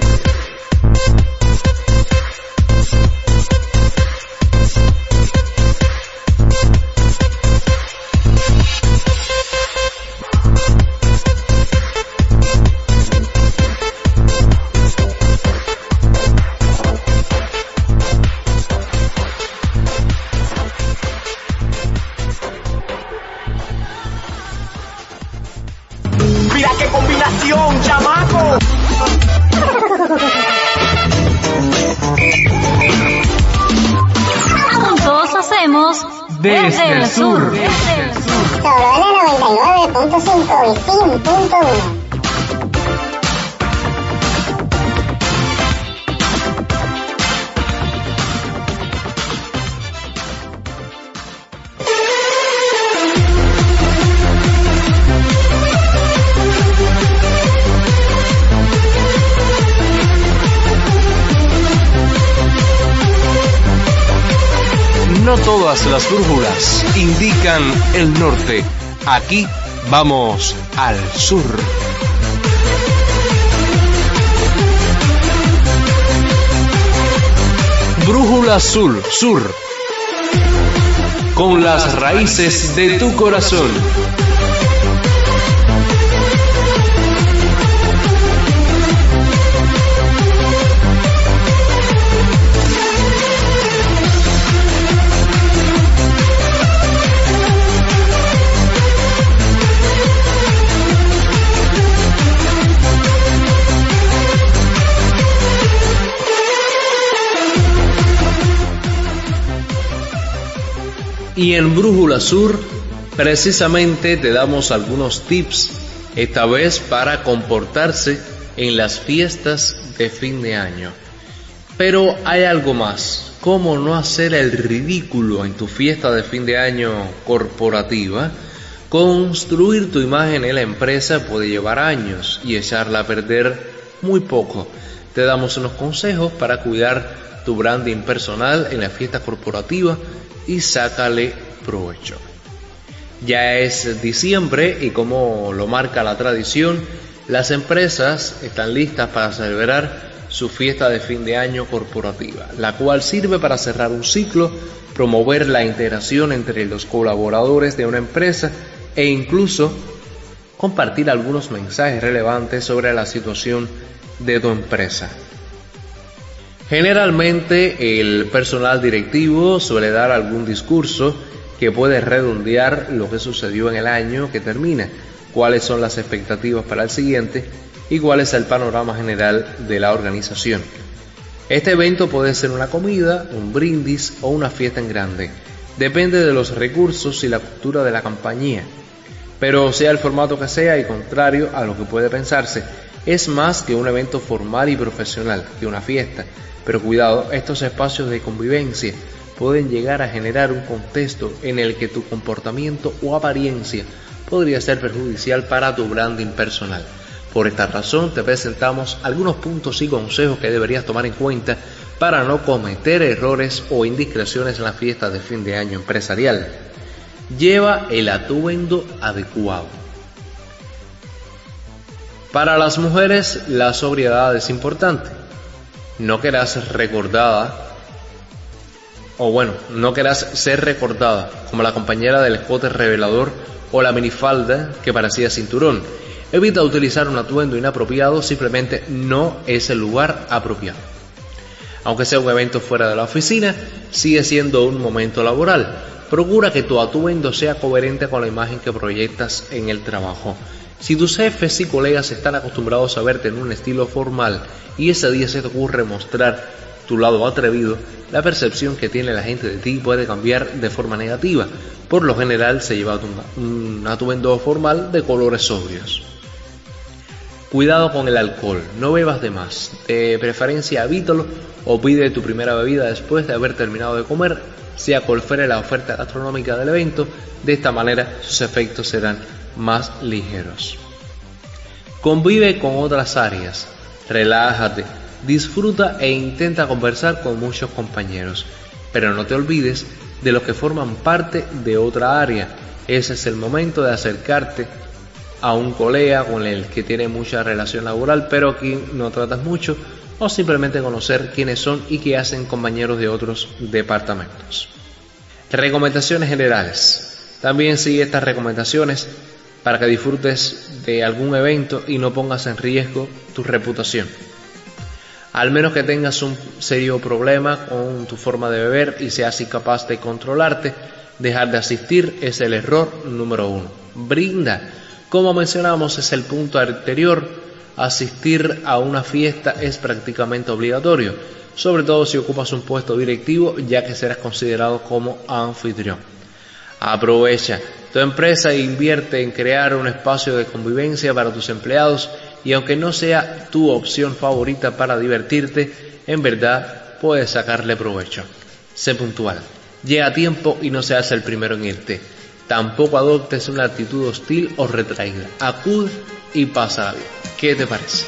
Mira qué combinación, chamaco. Juntos hacemos Desde el sur. Desde el sur. Corona noventa y nueve punto cinco y cien punto uno. No todas las brújulas indican el norte. Aquí vamos al sur. Brújula Sur, Sur. Con las raíces de tu corazón. Y en Brújula Sur, precisamente te damos algunos tips, esta vez para comportarse en las fiestas de fin de año. Pero hay algo más, ¿cómo no hacer el ridículo en tu fiesta de fin de año corporativa? Construir tu imagen en la empresa puede llevar años y echarla a perder muy poco. Te damos unos consejos para cuidar tu branding personal en la fiesta corporativa y sácale provecho. Ya es diciembre y como lo marca la tradición, las empresas están listas para celebrar su fiesta de fin de año corporativa, la cual sirve para cerrar un ciclo, promover la integración entre los colaboradores de una empresa e incluso compartir algunos mensajes relevantes sobre la situación de tu empresa. Generalmente el personal directivo suele dar algún discurso que puede redondear lo que sucedió en el año que termina, cuáles son las expectativas para el siguiente y cuál es el panorama general de la organización. Este evento puede ser una comida, un brindis o una fiesta en grande. Depende de los recursos y la cultura de la compañía. Pero sea el formato que sea y contrario a lo que puede pensarse, es más que un evento formal y profesional, que una fiesta. Pero cuidado, estos espacios de convivencia pueden llegar a generar un contexto en el que tu comportamiento o apariencia podría ser perjudicial para tu branding personal. Por esta razón te presentamos algunos puntos y consejos que deberías tomar en cuenta para no cometer errores o indiscreciones en las fiestas de fin de año empresarial. Lleva el atuendo adecuado. Para las mujeres, la sobriedad es importante. No querrás recordada, o bueno, no querrás ser recordada como la compañera del escote revelador o la minifalda que parecía cinturón. Evita utilizar un atuendo inapropiado, simplemente no es el lugar apropiado. Aunque sea un evento fuera de la oficina, sigue siendo un momento laboral. Procura que tu atuendo sea coherente con la imagen que proyectas en el trabajo. Si tus jefes y colegas están acostumbrados a verte en un estilo formal y ese día se te ocurre mostrar tu lado atrevido, la percepción que tiene la gente de ti puede cambiar de forma negativa. Por lo general se lleva un atuendo formal de colores sobrios. Cuidado con el alcohol, no bebas de más, de preferencia evítalo o pide tu primera bebida después de haber terminado de comer, sea cual fuere la oferta gastronómica del evento. De esta manera sus efectos serán más ligeros. Convive con otras áreas, relájate, disfruta e intenta conversar con muchos compañeros, pero no te olvides de los que forman parte de otra área. Ese es el momento de acercarte a un colega con el que tiene mucha relación laboral, pero aquí no tratas mucho, o simplemente conocer quiénes son y qué hacen compañeros de otros departamentos. Recomendaciones generales. También sigue estas recomendaciones para que disfrutes de algún evento y no pongas en riesgo tu reputación. Al menos que tengas un serio problema con tu forma de beber y seas incapaz de controlarte, dejar de asistir es el error número uno. Brinda. Como mencionamos, es el punto anterior, asistir a una fiesta es prácticamente obligatorio, sobre todo si ocupas un puesto directivo, ya que serás considerado como anfitrión. Aprovecha tu empresa e invierte en crear un espacio de convivencia para tus empleados, y aunque no sea tu opción favorita para divertirte, en verdad puedes sacarle provecho. Sé puntual, llega a tiempo y no seas el primero en irte. Tampoco adoptes una actitud hostil o retraída. Acude y pasa bien. ¿Qué te parece?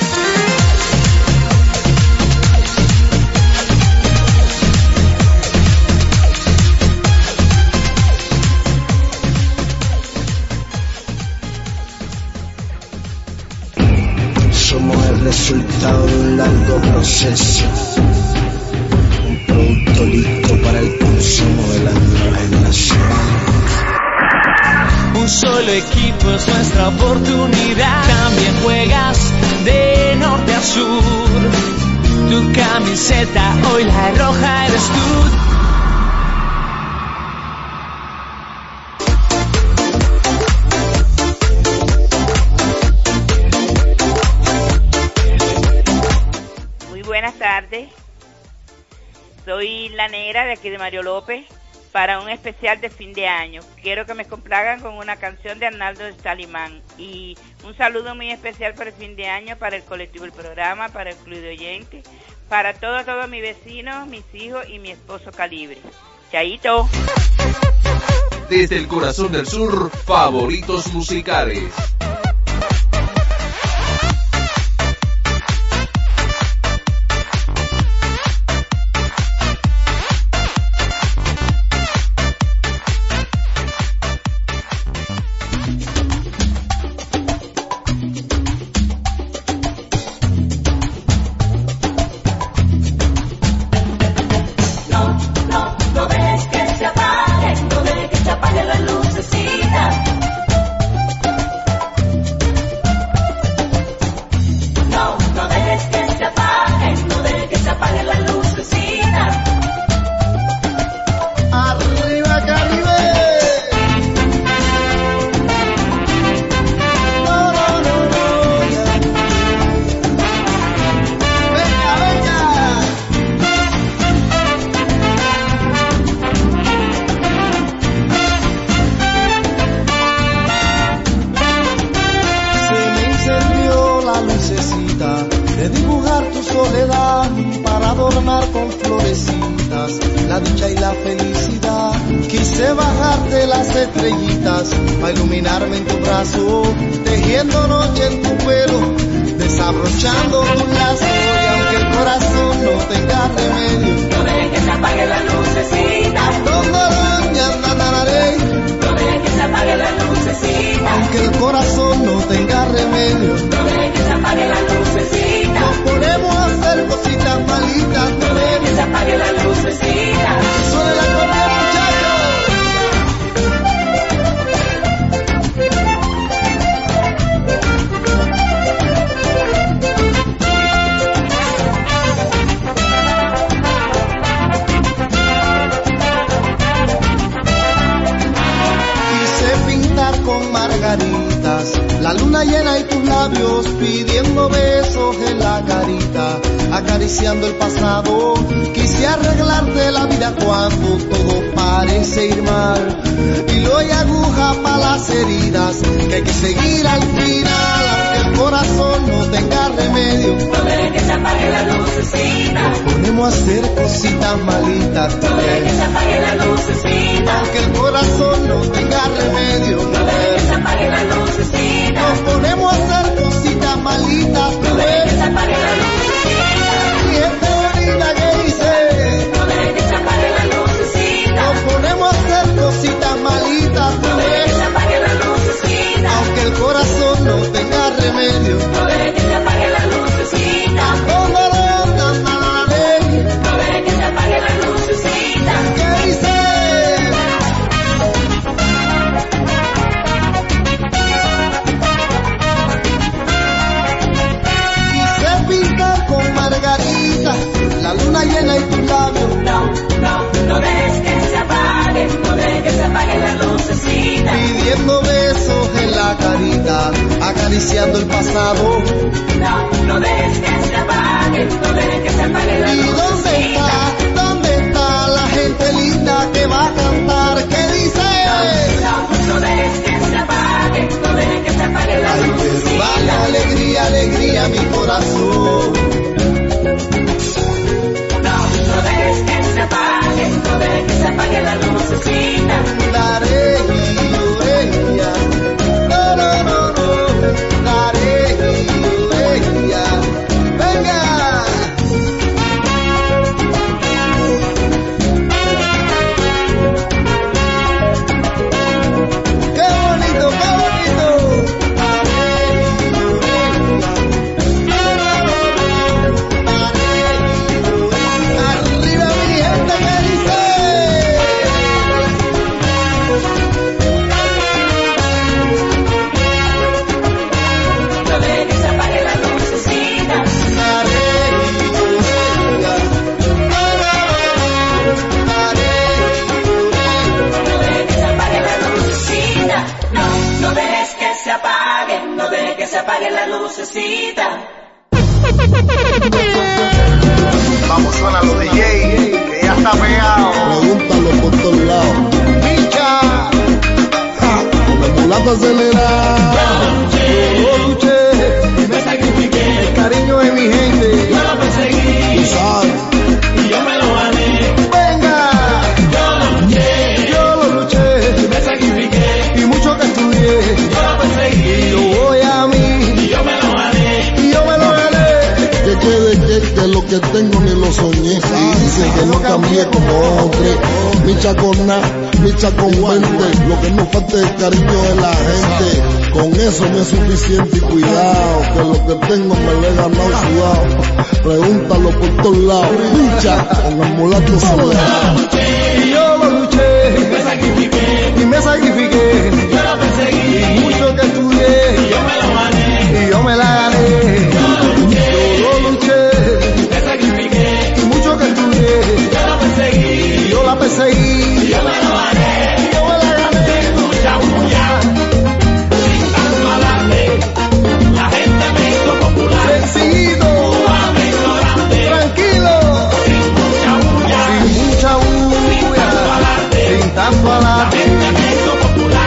Somos el resultado de un largo proceso, un producto listo para el consumo de las nuevas generaciones. Un solo equipo es nuestra oportunidad. También juegas de norte a sur. Tu camiseta hoy la roja eres tú. Buenas tardes, soy la negra de aquí de Mario López para un especial de fin de año. Quiero que me complagan con una canción de Arnaldo de Salimán y un saludo muy especial para el fin de año para el colectivo El Programa, para el club de oyentes, para todos, todos mis vecinos, mis hijos y mi esposo Calibre. Chaito. Desde el corazón del sur, favoritos musicales. De dibujar tu soledad para adornar con florecita caritas, la dicha y la felicidad. Quise bajarte las estrellitas para iluminarme en tu brazo, tejiendo noche en tu pelo, desabrochando tu lazo. Y aunque el corazón no tenga remedio, no dejes que se apague la lucecita. No dejes que se apague la lucecita. Aunque el corazón no tenga remedio, no dejes que se apague la lucecita. Nos ponemos a hacer cositas malitas. No dejes que se apague la lucecita. Suena la cumbia, con margaritas, la luna llena y tus labios pidiendo besos en la carita, acariciando el pasado. Quise arreglarte la vida cuando todo parece ir mal, hilo y aguja para las heridas que hay que seguir al final, aunque el corazón no tenga remedio. No dejes que se apague la lucecita. Nos ponemos a hacer cositas malitas. No dejes que se apague la lucecita. Aunque el corazón no tenga remedio. No dejes que se apague la lucecita. Nos ponemos a hacer cositas malitas. No dejes que se apague la lucecita. Y esta bonita que hice. No dejes que se apague la lucecita. Nos ponemos a hacer cositas malitas. No dejes que se apague la lucecita. Aunque el corazón no tenga remedio. No dejes que se apague la lucecita. No, no, no, no, no, no dejes que se apague la lucecita. ¿Qué hice? La luna llena y tus labios. No, no, no dejes que se apague, no dejes que se apague la lucecita. Pidiendo besos en la carita, acariciando el pasado. No, no dejes que se apague, no dejes que se apague la lucecita. ¿Y dónde está, dónde está la gente linda que va a cantar? ¿Qué dice? No, no, no dejes que se apague, no dejes que se apague la Ay, lucecita. pero dale alegría, alegría a mi corazón. No dejes que se apague, no dejes que se apague la lucecita. Daré ella, no, no, no, no, daré ella, venga. Qué bonito, qué bonito. Arriba mi gente que dice. No dejes que se apague la lucecita. No dejes que se apague la lucecita. No, no dejes que se apague, no dejes que se apague la lucecita. Vamos, suena lo de Jay, que ya está pegado. Pregúntalo por todos lados. Micha, Con el mulato acelerado. yo luché, Me sacrifiqué, el cariño de mi gente. yo lo perseguí, Tú sabes. y yo me lo gané. Venga, Yo lo luché, yo lo luché, me sacrifiqué, y mucho que estudié. yo lo perseguí, Yo voy a mí, y yo me lo gané. y yo me lo gané. Que quede que, que lo que tengo ni lo soñé. Dice que no cambié como hombre. Micha con nada, micha con veinte. Lo que nos falta es cariño de la gente. Con eso me es suficiente y cuidado. Que lo que tengo me lo he ganado sudado. Pregúntalo por todos lados. Micha con el mulato acelerado. Y yo lo luché, Me sacrifiqué, y me sacrifiqué. yo lo perseguí, Y mucho que y estudié, yo me lo gané. y yo me la gané. Yo lo luché, Me sacrifiqué, y mucho que estudié. yo lo perseguí, Y yo la perseguí, y yo me lo gané. y yo me la gané. Mucha bulla, sin tanto alarde, la gente me hizo popular. Sencillito, Sumamente grande, tranquilo, sin mucha bulla, sin mucha sin tanto bulla, alarde, sin tanto la alarde. gente me hizo popular.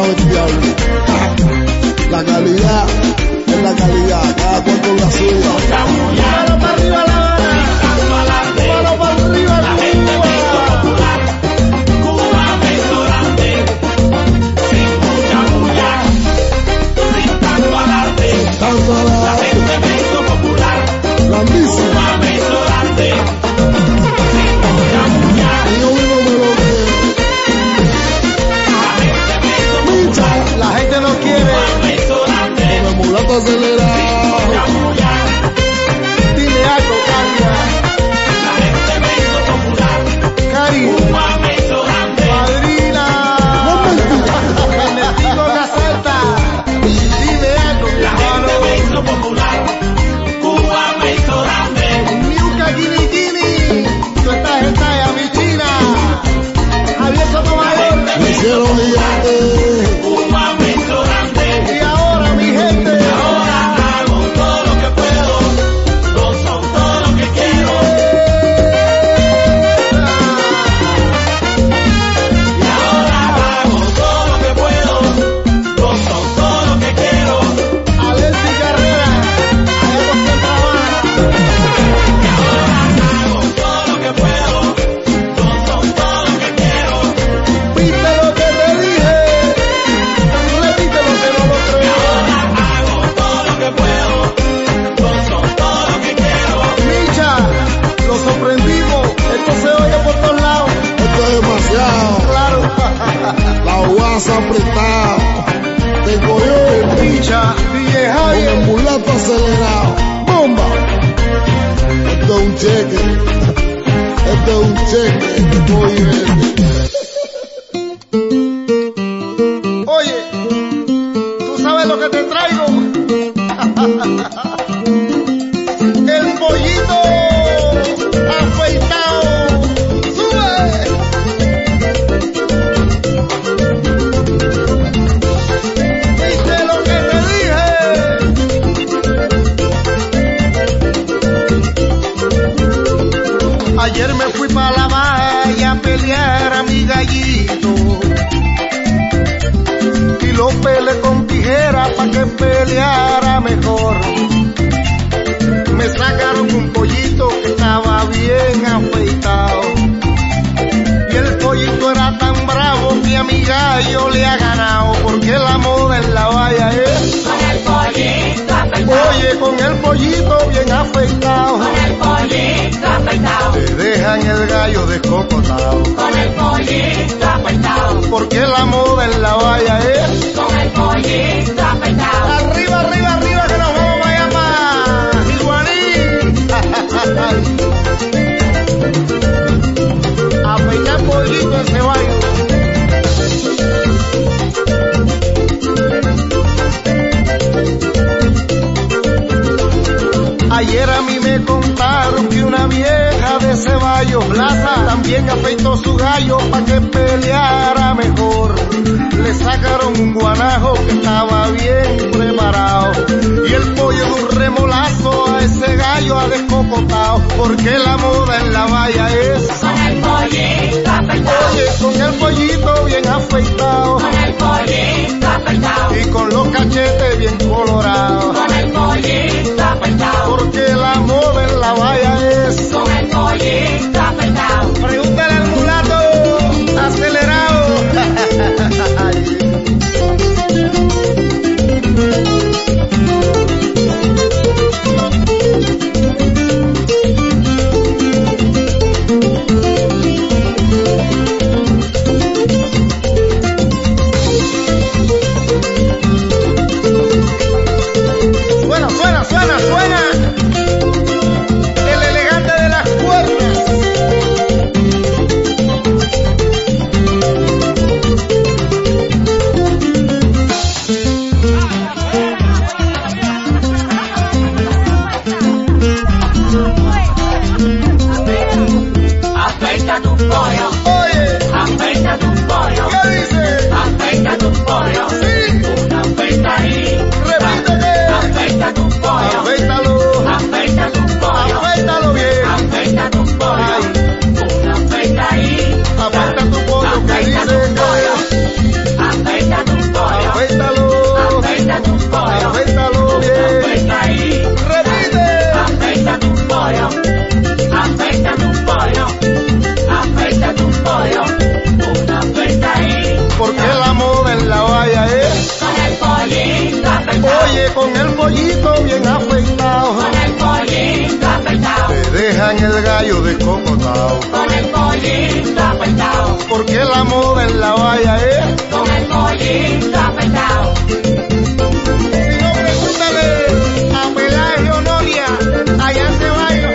sabe el diablo. La calidad es la calidad, cada cual con la suya. Mano para arriba La Habana, mano para arriba la gente popular. Cuba restaurante, sin mucha bulla, sin tanto alarde. Tanto alarde. La gente medio popular. Grandísimo. Cuba restaurante, sin mucha bulla. Y yo vivo me lo quiero. La gente medio popular. La gente no quiere. Con el mulato acelerado. Dile algo, Caria. La gente medio popular. Cari. Cuba restaurante. Madrina. Benedicto la salta. Dime algo, mi hermano. La gente medio popular. Cuba restaurante. Miuca, Guini, Guini. Tú estás en talla, mi china. Javier Sotomayor. Me hicieron gigante. Cuba restaurante. Y ahora, mi gente. Ahora hago todo lo que puedo. No son todo lo que quiero. Y ahora hago todo lo que puedo. No son todo lo que quiero. Alexis Carrera, allá por Santa Habana. Y ahora hago todo lo que puedo. No son todo lo que quiero. ¿Viste lo que te dije? Repite lo que no lo creo. Y ahora hago todo lo que puedo. No son todo lo que quiero. Micha, lo sorprendimos. Esto se oye por todos lados. Esto es demasiado. Claro. La guasa apretada. Te cogió el Micha, D J con Javier. el mulato acelerado. ¡Bomba! Esto es un cheque. Esto es un cheque. Oye, Oye, ¿tú sabes lo que te traigo? El pollito afeitado. ¡Sube! ¿Viste lo que te dije? Ayer me fui pa' la valla a pelear a mi gallito y lo peleé con tijera pa' que peleara mejor. Me sacaron un pollito que estaba bien afeitado y el pollito era tan bravo que a mi gallo le ha ganado, porque la moda en la valla es Con el pollito afeitado. oye, con el pollito bien afeitado, Con el pollito afeitado. te dejan el gallo descocotado, Con el pollito afeitado. porque la moda en la valla es Con el pollito afeitado. arriba, arriba, arriba, que nos vamos allá para Iguaní. Afeitar pollito en Ceballos. Ayer a mí me contaron que una vieja de Ceballos Plaza también afeitó su gallo pa' que peleara mejor. Le sacaron un guanajo que estaba bien preparado y el pollo de un remolazo a ese gallo ha descocotado, porque la moda en la valla es Con el pollito afeitado. oye, con el pollito bien afeitado Con el pollito afeitado. y con los cachetes bien colorados, Con el pollito afeitado. porque la moda en la valla es Con el pollito afeitado. pregúntale al mulato acelerado. pollito bien afeitado. Con el pollito afeitado. Te dejan el gallo descocotado. Con el pollito afeitado. Porque la moda en la valla es con el pollito afeitado. Si no, pregúntale a Pelagio Noria, allá se baila.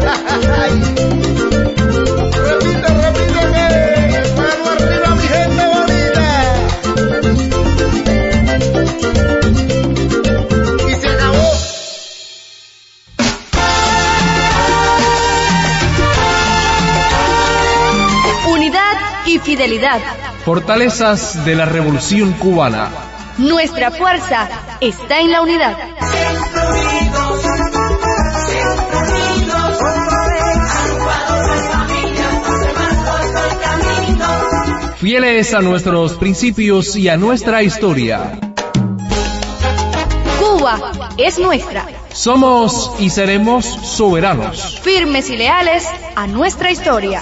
Repite, repite que mano arriba, mi gente bonita. Y se acabó. Unidad y fidelidad. Fortalezas de la Revolución Cubana. Nuestra fuerza está en la unidad. Siempre unidos, siempre unidos, agrupados en familias, no se van corto el camino. Fieles a nuestros principios y a nuestra historia. Cuba es nuestra. Somos y seremos soberanos. Firmes y leales a nuestra historia.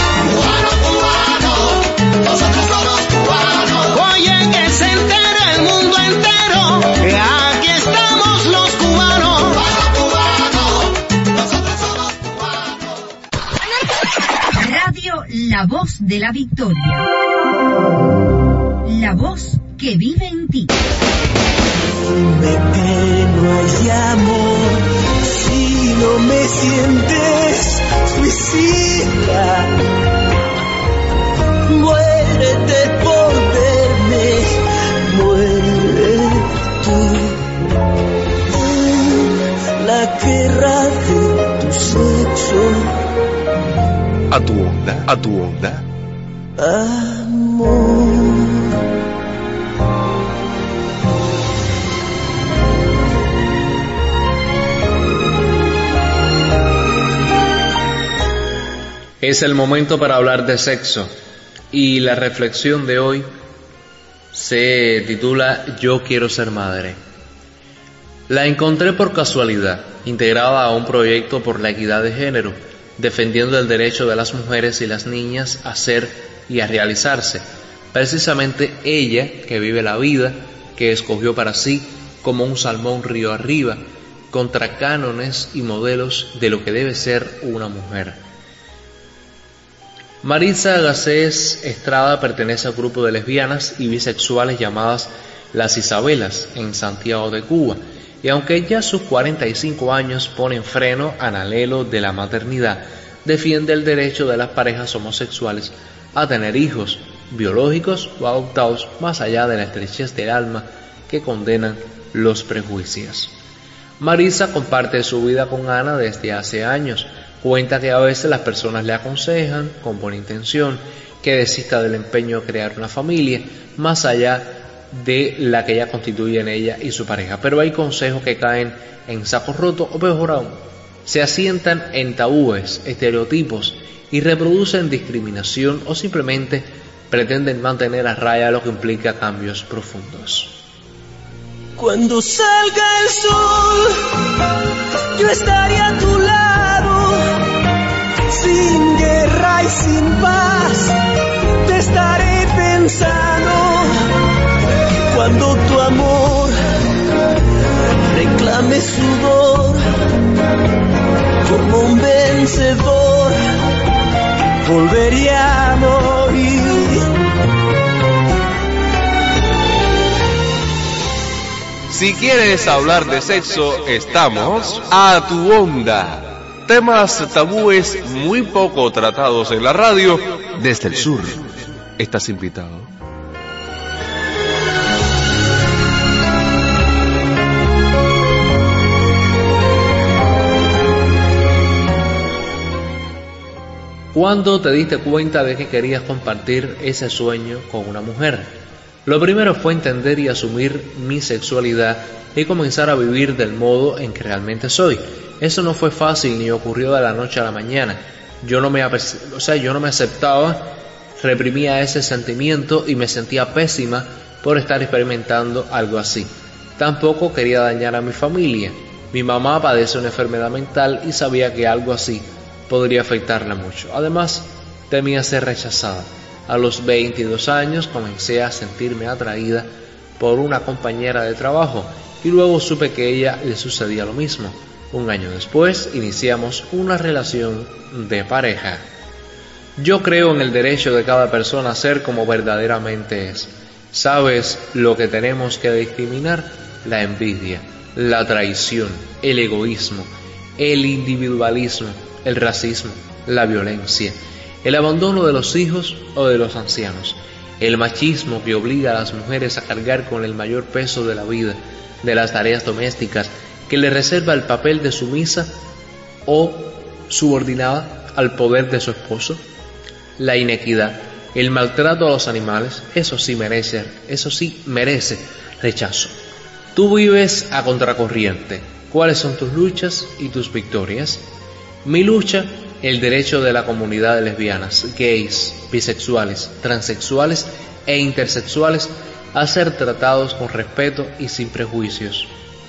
Nosotros somos cubanos. Oye, que se entere el mundo entero, que aquí estamos los cubanos. Cubanos, nosotros somos cubanos. Radio La Voz de la Victoria. La voz que vive en ti. Dime que no hay amor, si no me sientes, suicida. Muérete por verme, muere tú. La guerra de tu sexo. A tu onda, a tu onda. Amor. Es el momento para hablar de sexo y la reflexión de hoy se titula Yo quiero ser madre. La encontré por casualidad, integrada a un proyecto por la equidad de género, defendiendo el derecho de las mujeres y las niñas a ser y a realizarse. Precisamente ella, que vive la vida, que escogió para sí como un salmón río arriba, contra cánones y modelos de lo que debe ser una mujer. Maritza Garcés Estrada pertenece al grupo de lesbianas y bisexuales llamadas Las Isabelas en Santiago de Cuba, y aunque ya a sus cuarenta y cinco años ponen freno al anhelo de la maternidad, defiende el derecho de las parejas homosexuales a tener hijos, biológicos o adoptados, más allá de la estrechez del alma que condenan los prejuicios. Maritza comparte su vida con Ana desde hace años. Cuenta que a veces las personas le aconsejan, con buena intención, que desista del empeño de crear una familia, más allá de la que ya constituye en ella y su pareja. Pero hay consejos que caen en saco roto, o peor aún, se asientan en tabúes, estereotipos y reproducen discriminación o simplemente pretenden mantener a raya lo que implica cambios profundos. Cuando salga el sol, yo estaré a tu lado, sin guerra y sin paz, te estaré pensando. Cuando tu amor reclame sudor, como un vencedor, volveré a morir. Si quieres hablar de sexo, estamos a tu onda. Temas tabúes muy poco tratados en la radio. Desde el sur, estás invitado. ¿Cuándo te diste cuenta de que querías compartir ese sueño con una mujer? Lo primero fue entender y asumir mi sexualidad y comenzar a vivir del modo en que realmente soy. Eso no fue fácil ni ocurrió de la noche a la mañana. Yo no me, o sea, yo no me aceptaba, reprimía ese sentimiento y me sentía pésima por estar experimentando algo así. Tampoco quería dañar a mi familia. Mi mamá padece una enfermedad mental y sabía que algo así podría afectarla mucho. Además, temía ser rechazada. A los veintidós años comencé a sentirme atraída por una compañera de trabajo y luego supe que a ella le sucedía lo mismo. Un año después iniciamos una relación de pareja. Yo creo en el derecho de cada persona a ser como verdaderamente es. ¿Sabes lo que tenemos que discriminar? La envidia, la traición, el egoísmo, el individualismo, el racismo, la violencia, el abandono de los hijos o de los ancianos, el machismo que obliga a las mujeres a cargar con el mayor peso de la vida, de las tareas domésticas, que le reserva el papel de sumisa o subordinada al poder de su esposo, la inequidad, el maltrato a los animales, eso sí merece, eso sí merece rechazo. Tú vives a contracorriente. ¿Cuáles son tus luchas y tus victorias? Mi lucha, el derecho de la comunidad de lesbianas, gays, bisexuales, transexuales e intersexuales a ser tratados con respeto y sin prejuicios.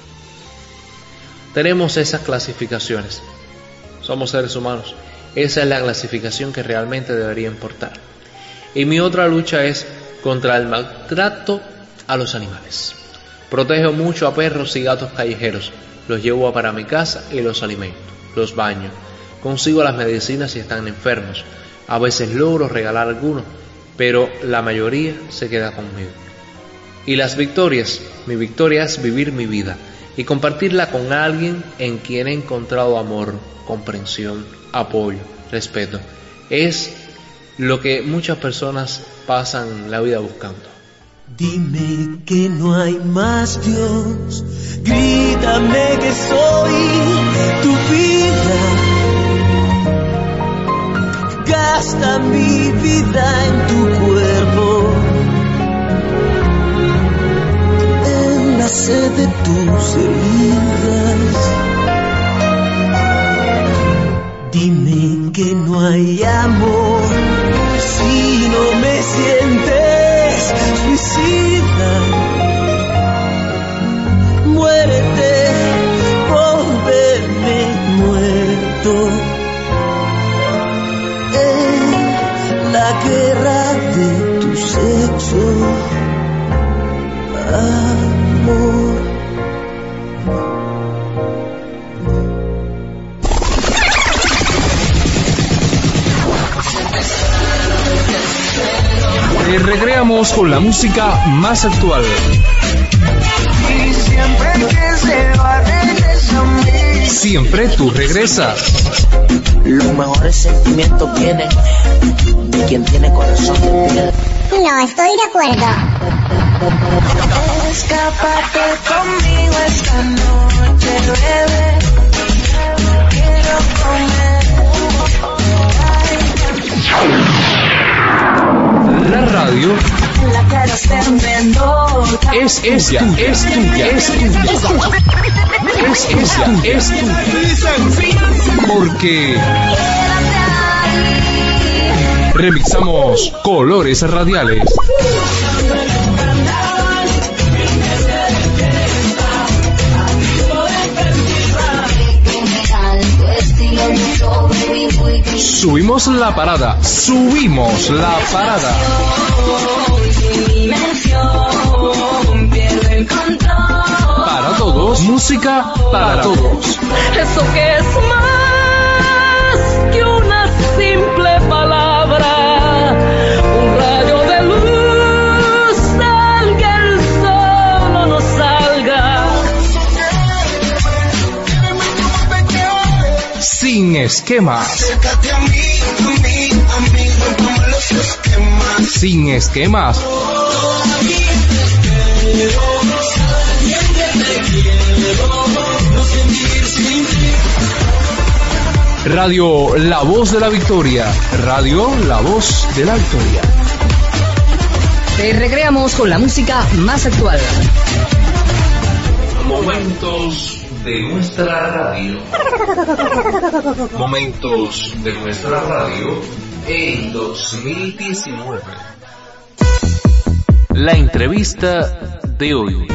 Tenemos esas clasificaciones. Somos seres humanos. Esa es la clasificación que realmente debería importar. Y mi otra lucha es contra el maltrato a los animales. Protejo mucho a perros y gatos callejeros. Los llevo para mi casa y los alimento, los baño. Consigo las medicinas si están enfermos. A veces logro regalar algunos, pero la mayoría se queda conmigo. Y las victorias, mi victoria es vivir mi vida y compartirla con alguien en quien he encontrado amor, comprensión, apoyo, respeto. Es lo que muchas personas pasan la vida buscando. Dime que no hay más Dios, grítame que soy tu vida, gasta mi vida en tu cuerpo, en la sed de tus heridas. Dime que no hay amor si no me sientes suicida. Muérete por verme muerto en la guerra de tu sexo, amor. Te recreamos con la música más actual. Y siempre que se va regresa a mí. Siempre tú regresas. Los mejores sentimientos vienen de quien tiene corazón de piedra. No estoy de acuerdo. Escápate conmigo esta noche, bebé. Quiero comer. La radio La cara es tremendota. es ella, es tuya, es tuya. Es ella, es tuya. Porque remixamos colores radiales. Subimos la parada, subimos la parada. Para todos, música para todos. Eso que es más que una simple palabra, un rayo de luz, salga el sol o no salga. Sin esquemas. Acércate a mí, a mí, a mí, rompamos los esquemas. Sin esquemas. Radio La Voz de la Victoria. Radio La Voz de la Victoria. Te recreamos con la música más actual. Momentos de nuestra radio. Momentos de nuestra radio en dos mil diecinueve. La entrevista de hoy.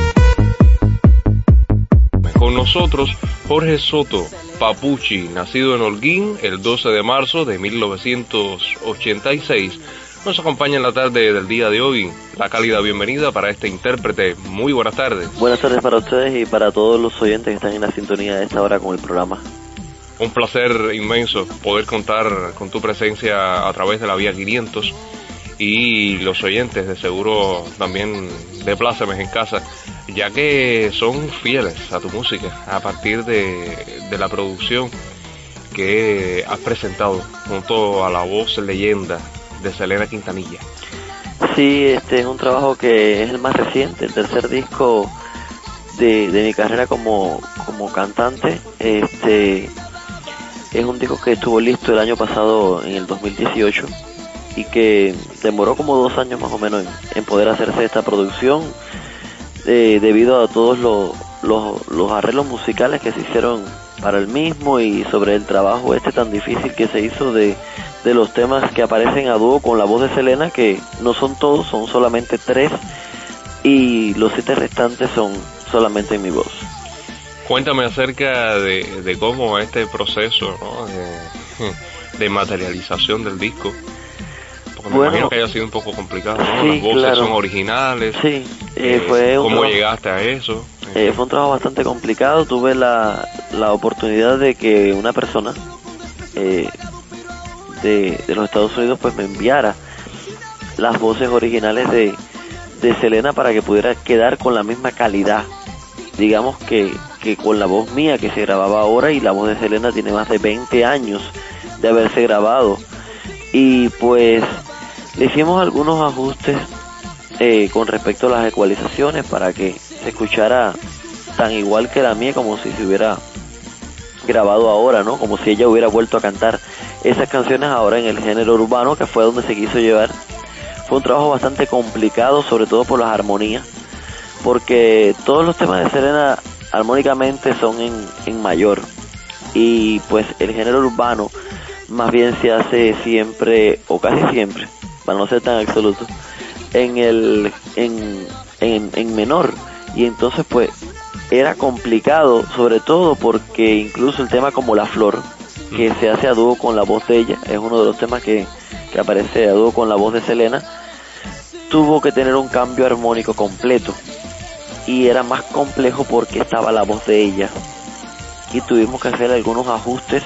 Con nosotros Jorge Soto, Papuchi, nacido en Holguín el doce de marzo de mil novecientos ochenta y seis, Nos acompaña en la tarde del día de hoy. La cálida bienvenida para este intérprete. Muy buenas tardes. Buenas tardes para ustedes y para todos los oyentes que están en la sintonía de esta hora con el programa. Un placer inmenso poder contar con tu presencia a través de la vía quinientos, y los oyentes de seguro también de plácemes en casa, ya que son fieles a tu música a partir de, de la producción que has presentado junto a la voz leyenda de Selena Quintanilla. Sí, este es un trabajo que es el más reciente, el tercer disco de, de mi carrera como, como cantante. Este es un disco que estuvo listo el año pasado, en el dos mil dieciocho, y que demoró como dos años más o menos en, en poder hacerse esta producción, eh, debido a todos los, los, los arreglos musicales que se hicieron para el mismo, y sobre el trabajo este tan difícil que se hizo de, de los temas que aparecen a dúo con la voz de Selena, que no son todos, son solamente tres, y los siete restantes son solamente en mi voz. Cuéntame acerca de, de cómo este proceso, ¿no?, de, de materialización del disco, porque me bueno, imagino que haya sido un poco complicado, ¿no? Sí, las voces claro. son originales. Sí, eh, fue un ¿Cómo trabajo, llegaste a eso? Eh, fue un trabajo bastante complicado. Tuve la, la oportunidad de que una persona eh, de, de los Estados Unidos pues me enviara las voces originales de, de Selena para que pudiera quedar con la misma calidad, digamos, que, que con la voz mía que se grababa ahora, y la voz de Selena tiene más de veinte años de haberse grabado. Y pues le hicimos algunos ajustes eh, con respecto a las ecualizaciones para que se escuchara tan igual que la mía, como si se hubiera grabado ahora, ¿no? Como si ella hubiera vuelto a cantar esas canciones ahora en el género urbano, que fue donde se quiso llevar. Fue un trabajo bastante complicado, sobre todo por las armonías, porque todos los temas de Selena armónicamente son en, en mayor, y pues el género urbano más bien se hace siempre, o casi siempre, para no ser tan absoluto, en el en, en, en menor. Y entonces pues era complicado, sobre todo porque incluso el tema como La Flor, que se hace a dúo con la voz de ella, es uno de los temas que, que aparece a dúo con la voz de Selena, tuvo que tener un cambio armónico completo, y era más complejo porque estaba la voz de ella, y tuvimos que hacer algunos ajustes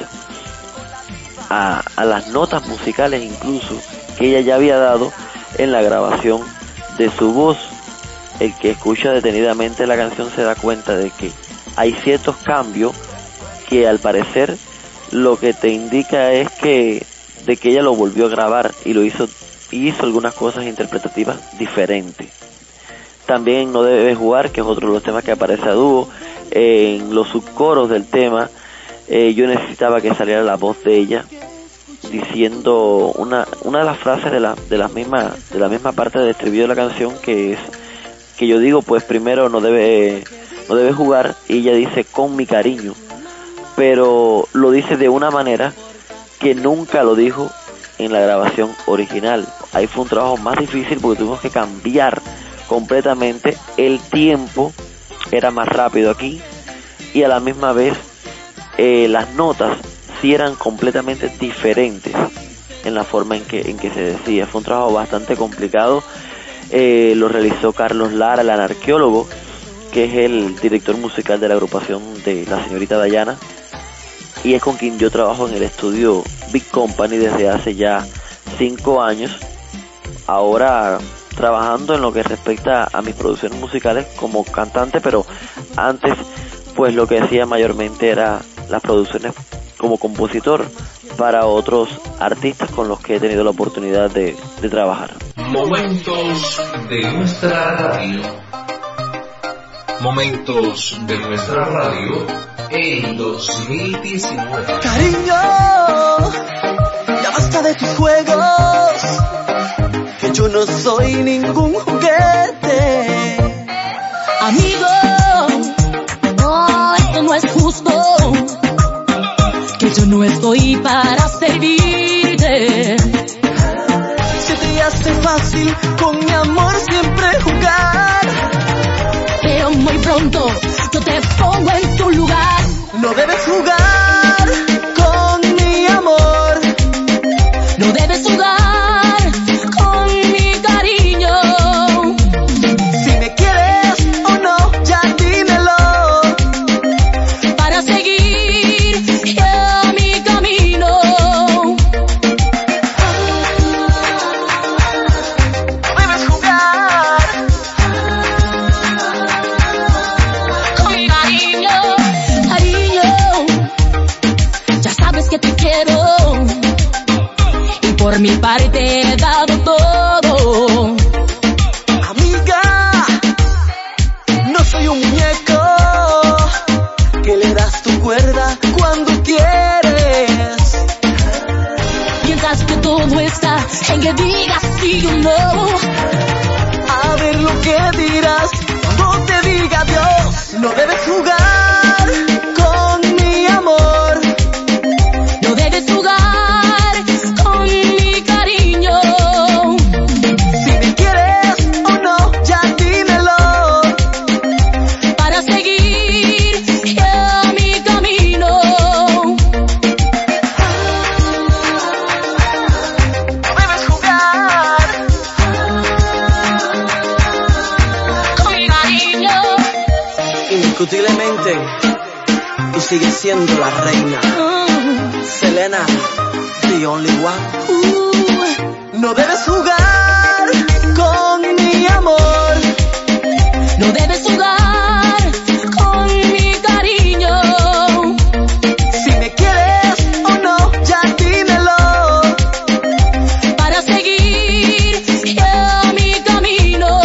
a, a las notas musicales incluso que ella ya había dado en la grabación de su voz. El que escucha detenidamente la canción se da cuenta de que hay ciertos cambios que al parecer lo que te indica es que de que ella lo volvió a grabar y lo hizo y hizo algunas cosas interpretativas diferentes. También No Debes Jugar, que es otro de los temas que aparece a dúo, en los subcoros del tema, eh, yo necesitaba que saliera la voz de ella diciendo una una de las frases de la de la misma de la misma parte del estribillo de la canción, que es que yo digo pues primero no debe no debe jugar, y ella dice con mi cariño, pero lo dice de una manera que nunca lo dijo en la grabación original. Ahí fue un trabajo más difícil porque tuvimos que cambiar completamente el tiempo, era más rápido aquí, y a la misma vez eh, las notas sí eran completamente diferentes en la forma en que en que se decía. Fue un trabajo bastante complicado. Eh, lo realizó Carlos Lara, el anarqueólogo, que es el director musical de la agrupación de la señorita Dayana, y es con quien yo trabajo en el estudio Big Company desde hace ya cinco años, ahora trabajando en lo que respecta a mis producciones musicales como cantante, pero antes pues lo que hacía mayormente era las producciones como compositor para otros artistas con los que he tenido la oportunidad de, de trabajar. Momentos de nuestra radio. Momentos de nuestra radio en dos mil diecinueve. Cariño, ya basta de tus juegos, que yo no soy ningún juguete. Amigo, no, esto no es justo, que yo no estoy para servirte. Se te hace fácil con mi amor siempre jugar, pero muy pronto yo te pongo en tu lugar. No debes jugar con mi amor, no debes jugar con mi parte he dado todo. Amiga, no soy un muñeco que le das tu cuerda cuando quieres. Piensas que todo está en que digas sí o no. A ver lo que dirás cuando te diga adiós. No debes jugar con mi amor. No debes jugar con mi cariño. Si me quieres o no, ya dímelo. Para seguir yo mi camino. No debes jugar con mi cariño. Indiscutiblemente, tú sigues siendo la reina. Selena, the only one. Uh, no debes jugar con mi amor. No debes jugar con mi cariño. Si me quieres o no, ya dímelo. Para seguir yo mi camino.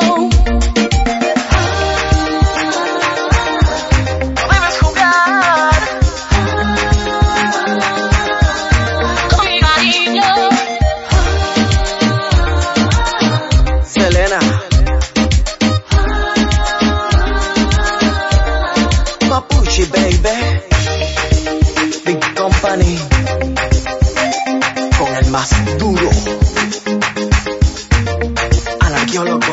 No debes jugar con mi cariño. Selena, Papuchi baby, Big Company, con el más duro, al arqueólogo.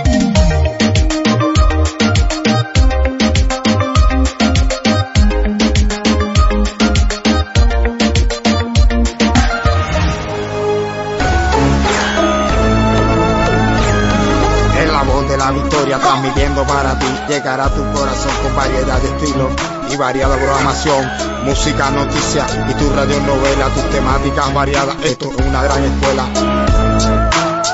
Es la voz de la victoria transmitiendo para ti. Llegará a tu corazón con variedad de estilos y variada programación, música, noticias y tu radionovela, tus temáticas variadas. Esto es una gran escuela.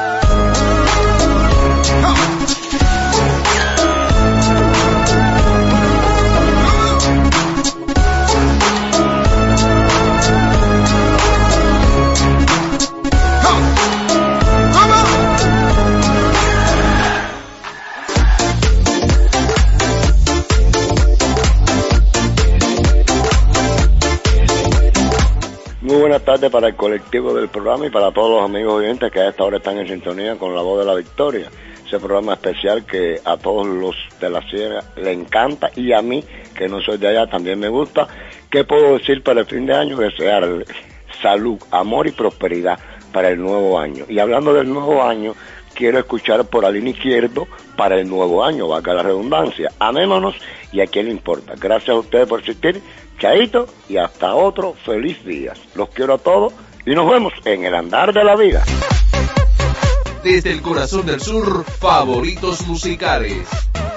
Muy buenas tardes para el colectivo del programa y para todos los amigos oyentes que a esta hora están en sintonía con La Voz de la Victoria. Ese programa especial que a todos los de la sierra le encanta y a mí, que no soy de allá, también me gusta. ¿Qué puedo decir para el fin de año? Desearle salud, amor y prosperidad para el nuevo año. Y hablando del nuevo año, quiero escuchar por Alín Izquierdo para el nuevo año, valga la redundancia. Amémonos y a quién le importa. Gracias a ustedes por asistir. Chaito y hasta otro feliz día. Los quiero a todos y nos vemos en el andar de la vida. Desde el corazón del sur, favoritos musicales.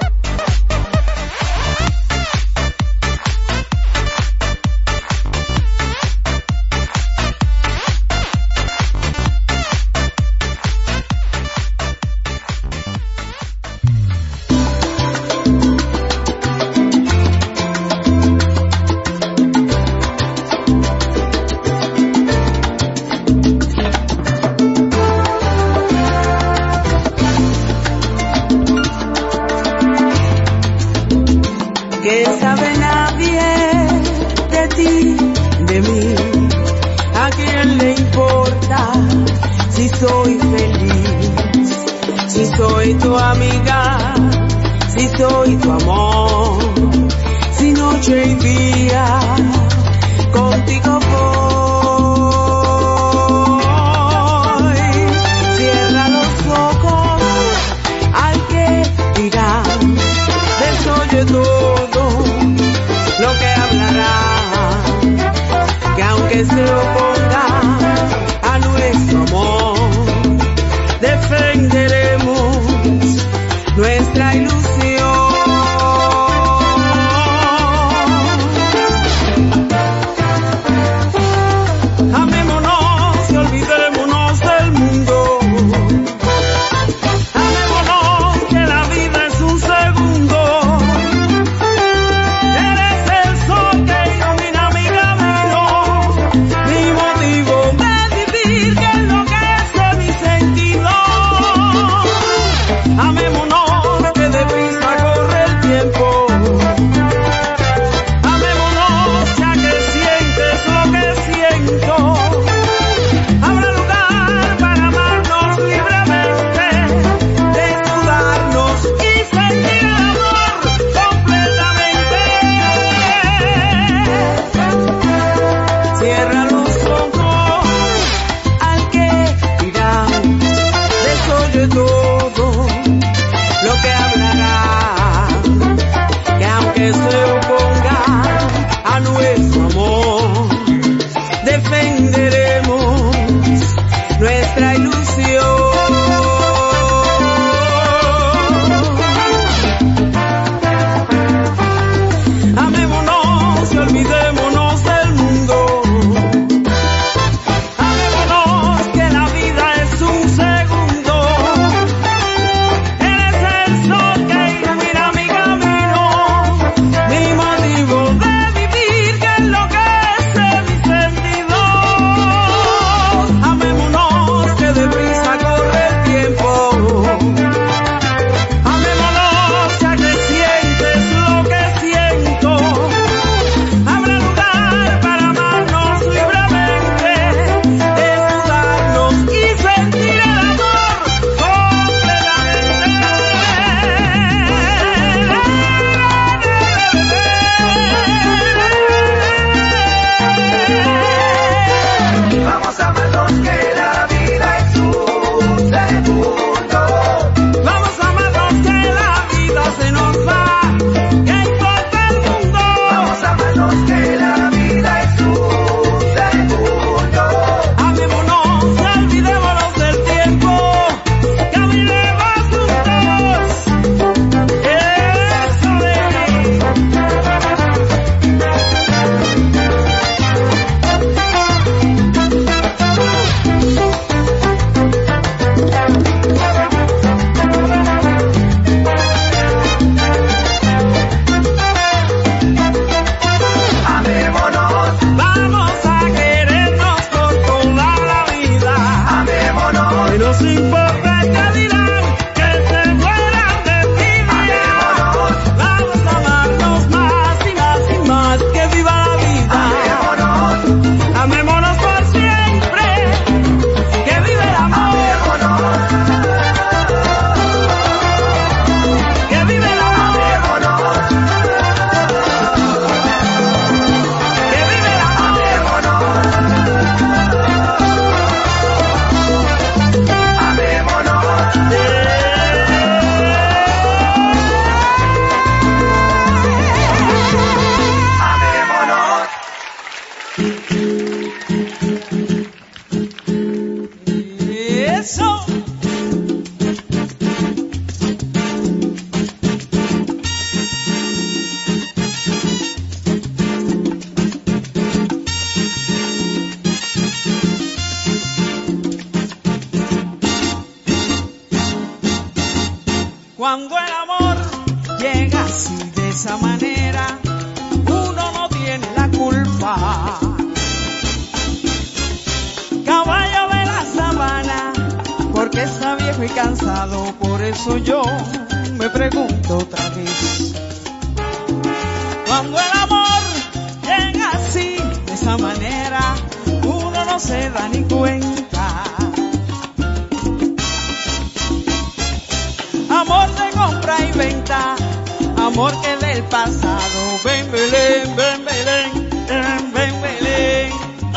Que sabe nadie de ti, de mí. ¿A quién le importa si soy feliz? Si soy tu amiga, si soy tu amor, si noche y día contigo voy. Cierra los ojos al que dirá, desoye todo lo que hablará, que aunque se oponga a nuestro amor, defenderemos nuestra ilusión. así de esa manera, uno no tiene la culpa. Caballo de la sabana, porque está viejo y cansado, por eso yo me pregunto otra vez. Cuando el amor llega así, de esa manera, uno no se da ni cuenta. Amor de compra y venta, amor que del pasado. Ven, Belén, ven, Belén, ven, ven, Belén.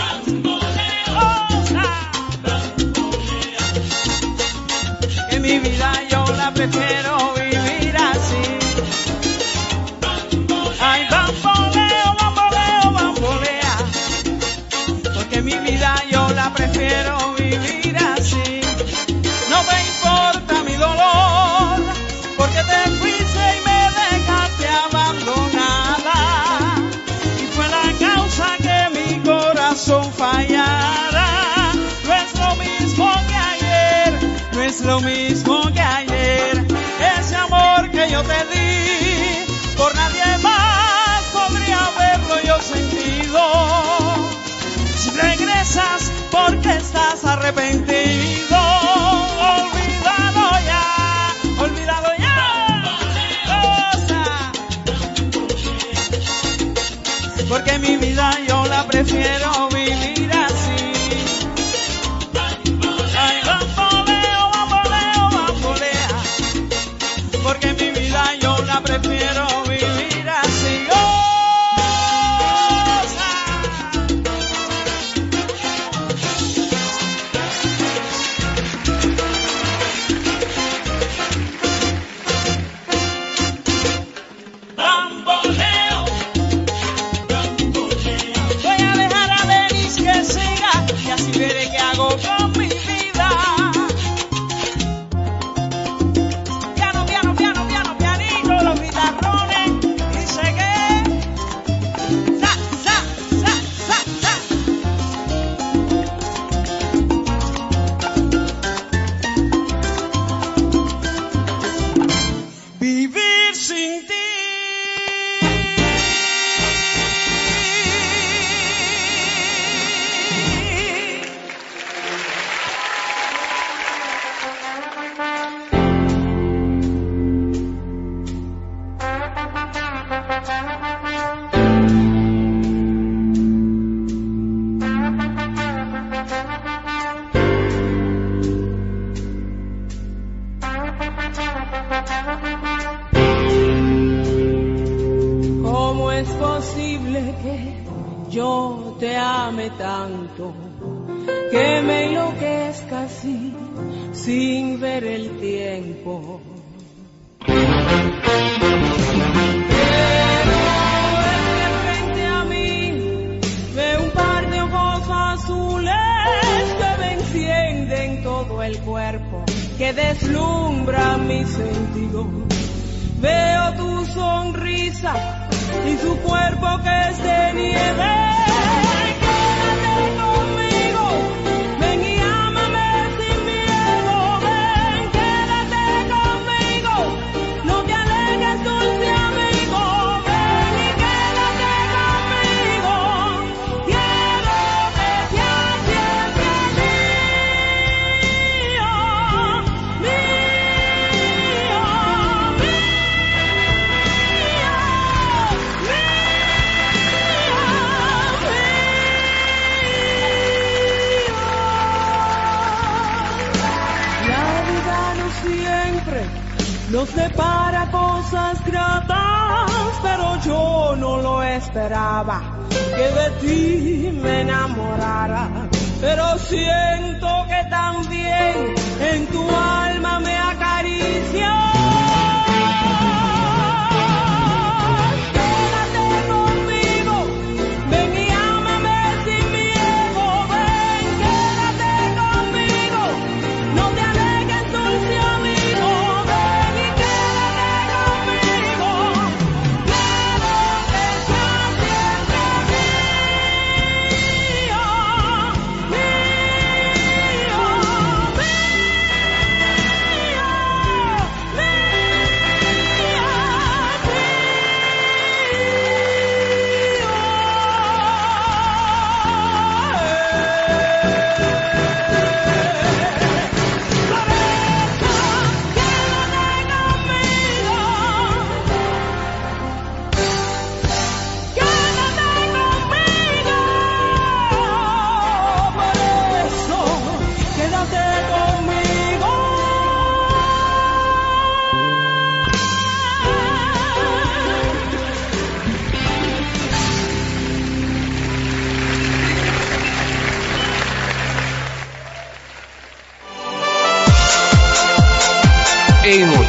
Que mi vida yo la prefiero vivir así. Ay, bamboleo, bamboleo, bambolea. Porque mi vida yo la prefiero vivir así. No me importa mi dolor, porque te fuiste y me dejaste abandonada. Y fue la causa que mi corazón fallara. No es lo mismo que ayer, no es lo mismo que ayer. Ese amor que yo te di, por nadie más podría haberlo yo sentido. Si regresas porque estás arrepentido, olvídalo ya, olvídalo ya. Cosa. Porque mi vida yo la prefiero vivir así. Ay, bamboleo, bamboleo, bambolea. Porque mi vida yo la prefiero vivir así. Oh. Con mi vida. Piano, piano, piano, piano, pianito, los guitarrones. Dice que sa, sa, sa, sa, sa. Vivir sin ti. ¿Cómo es posible que yo te ame tanto, que me enloquezca así sin ver el tiempo? Pero es que frente a mí veo un par de ojos azules que me encienden todo el cuerpo, que deslumbran mis sentidos. Veo tu sonrisa y tu cuerpo que es de nieve. Quédate conmigo, ven y ámame sin miedo. Ven, quédate conmigo, no te alejes, dulce amigo. Ven y quédate conmigo, quiero que seas siempre mío, mío, mío. Nos separa cosas gratas, pero yo no lo esperaba, que de ti me enamorara. Pero siento que también en tu alma me acaricia. Quédate conmigo, ven y ámame sin miedo. Ven, quédate conmigo, no te alejes, dulce amigo. Ven y quédate conmigo, quiero que seas siempre mío, mío, mío.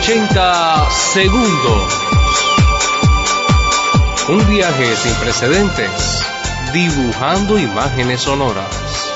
ochenta segundos. Un viaje sin precedentes, dibujando imágenes sonoras.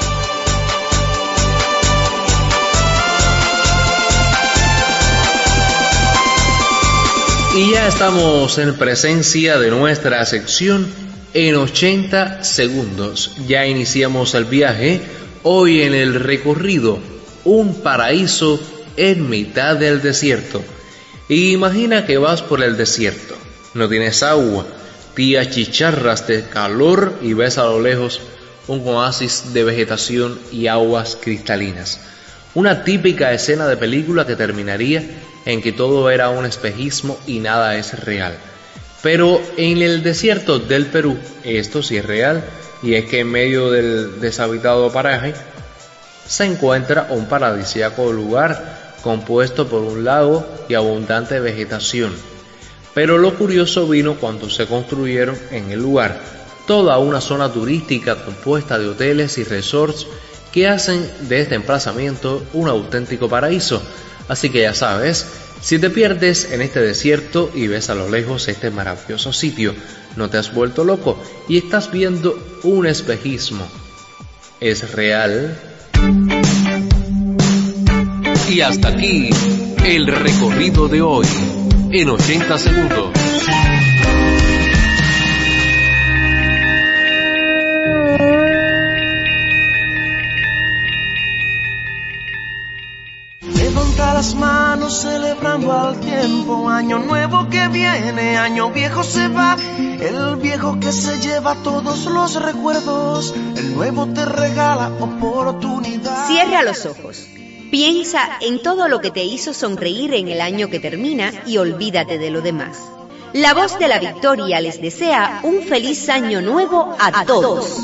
Y ya estamos en presencia de nuestra sección en ochenta segundos. Ya iniciamos el viaje, hoy en el recorrido Un paraíso en mitad del desierto. Imagina que vas por el desierto, no tienes agua, te achicharras de calor y ves a lo lejos un oasis de vegetación y aguas cristalinas. Una típica escena de película que terminaría en que todo era un espejismo y nada es real. Pero en el desierto del Perú esto sí es real, y es que en medio del deshabitado paraje se encuentra un paradisíaco lugar compuesto por un lago y abundante vegetación. Pero lo curioso vino cuando se construyeron en el lugar toda una zona turística compuesta de hoteles y resorts que hacen de este emplazamiento un auténtico paraíso. Así que ya sabes, si te pierdes en este desierto y ves a lo lejos este maravilloso sitio, no te has vuelto loco y estás viendo un espejismo. ¿Es real? Y hasta aquí el recorrido de hoy en ochenta segundos. Levanta las manos celebrando al tiempo, año nuevo que viene, año viejo se va, el viejo que se lleva todos los recuerdos, el nuevo te regala oportunidad. Cierra los ojos, piensa en todo lo que te hizo sonreír en el año que termina y olvídate de lo demás. La voz de la victoria les desea un feliz año nuevo a todos.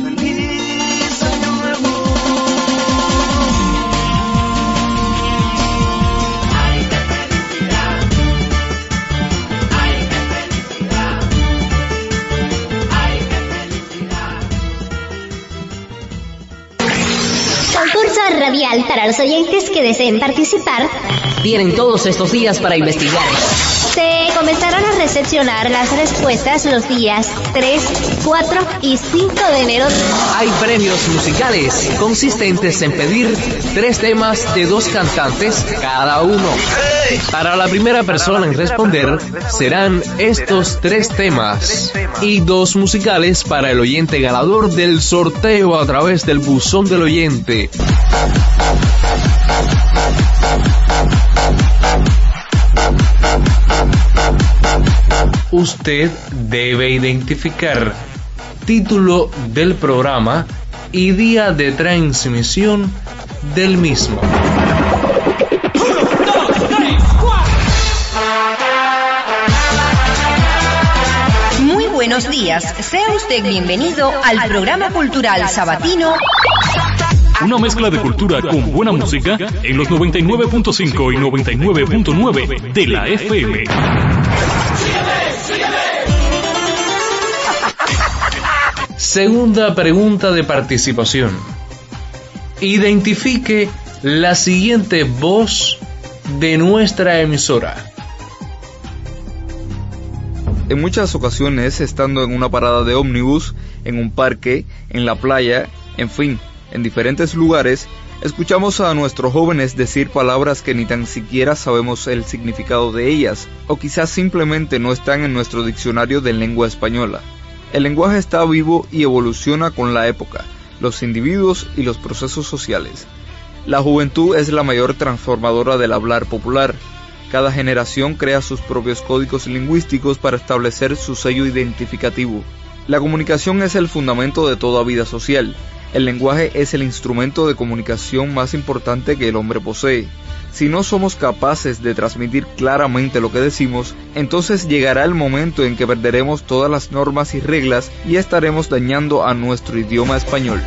Concurso radial para los oyentes que deseen participar. Tienen todos estos días para investigar. Se comenzarán a recepcionar las respuestas los días tres, cuatro y cinco de enero. Hay premios musicales consistentes en pedir tres temas de dos cantantes cada uno. Para la primera persona en responder serán estos tres temas y dos musicales para el oyente ganador del sorteo a través del buzón del oyente. Usted debe identificar título del programa y día de transmisión del mismo. Muy buenos días, sea usted bienvenido al programa cultural sabatino. Una mezcla de cultura con buena música en los noventa y nueve punto cinco y noventa y nueve punto nueve de la F M. Segunda pregunta de participación. Identifique la siguiente voz de nuestra emisora. En muchas ocasiones, estando en una parada de ómnibus, en un parque, en la playa, en fin, en diferentes lugares, escuchamos a nuestros jóvenes decir palabras que ni tan siquiera sabemos el significado de ellas, o quizás simplemente no están en nuestro diccionario de lengua española. El lenguaje está vivo y evoluciona con la época, los individuos y los procesos sociales. La juventud es la mayor transformadora del hablar popular. Cada generación crea sus propios códigos lingüísticos para establecer su sello identificativo. La comunicación es el fundamento de toda vida social. El lenguaje es el instrumento de comunicación más importante que el hombre posee. Si no somos capaces de transmitir claramente lo que decimos, entonces llegará el momento en que perderemos todas las normas y reglas y estaremos dañando a nuestro idioma español.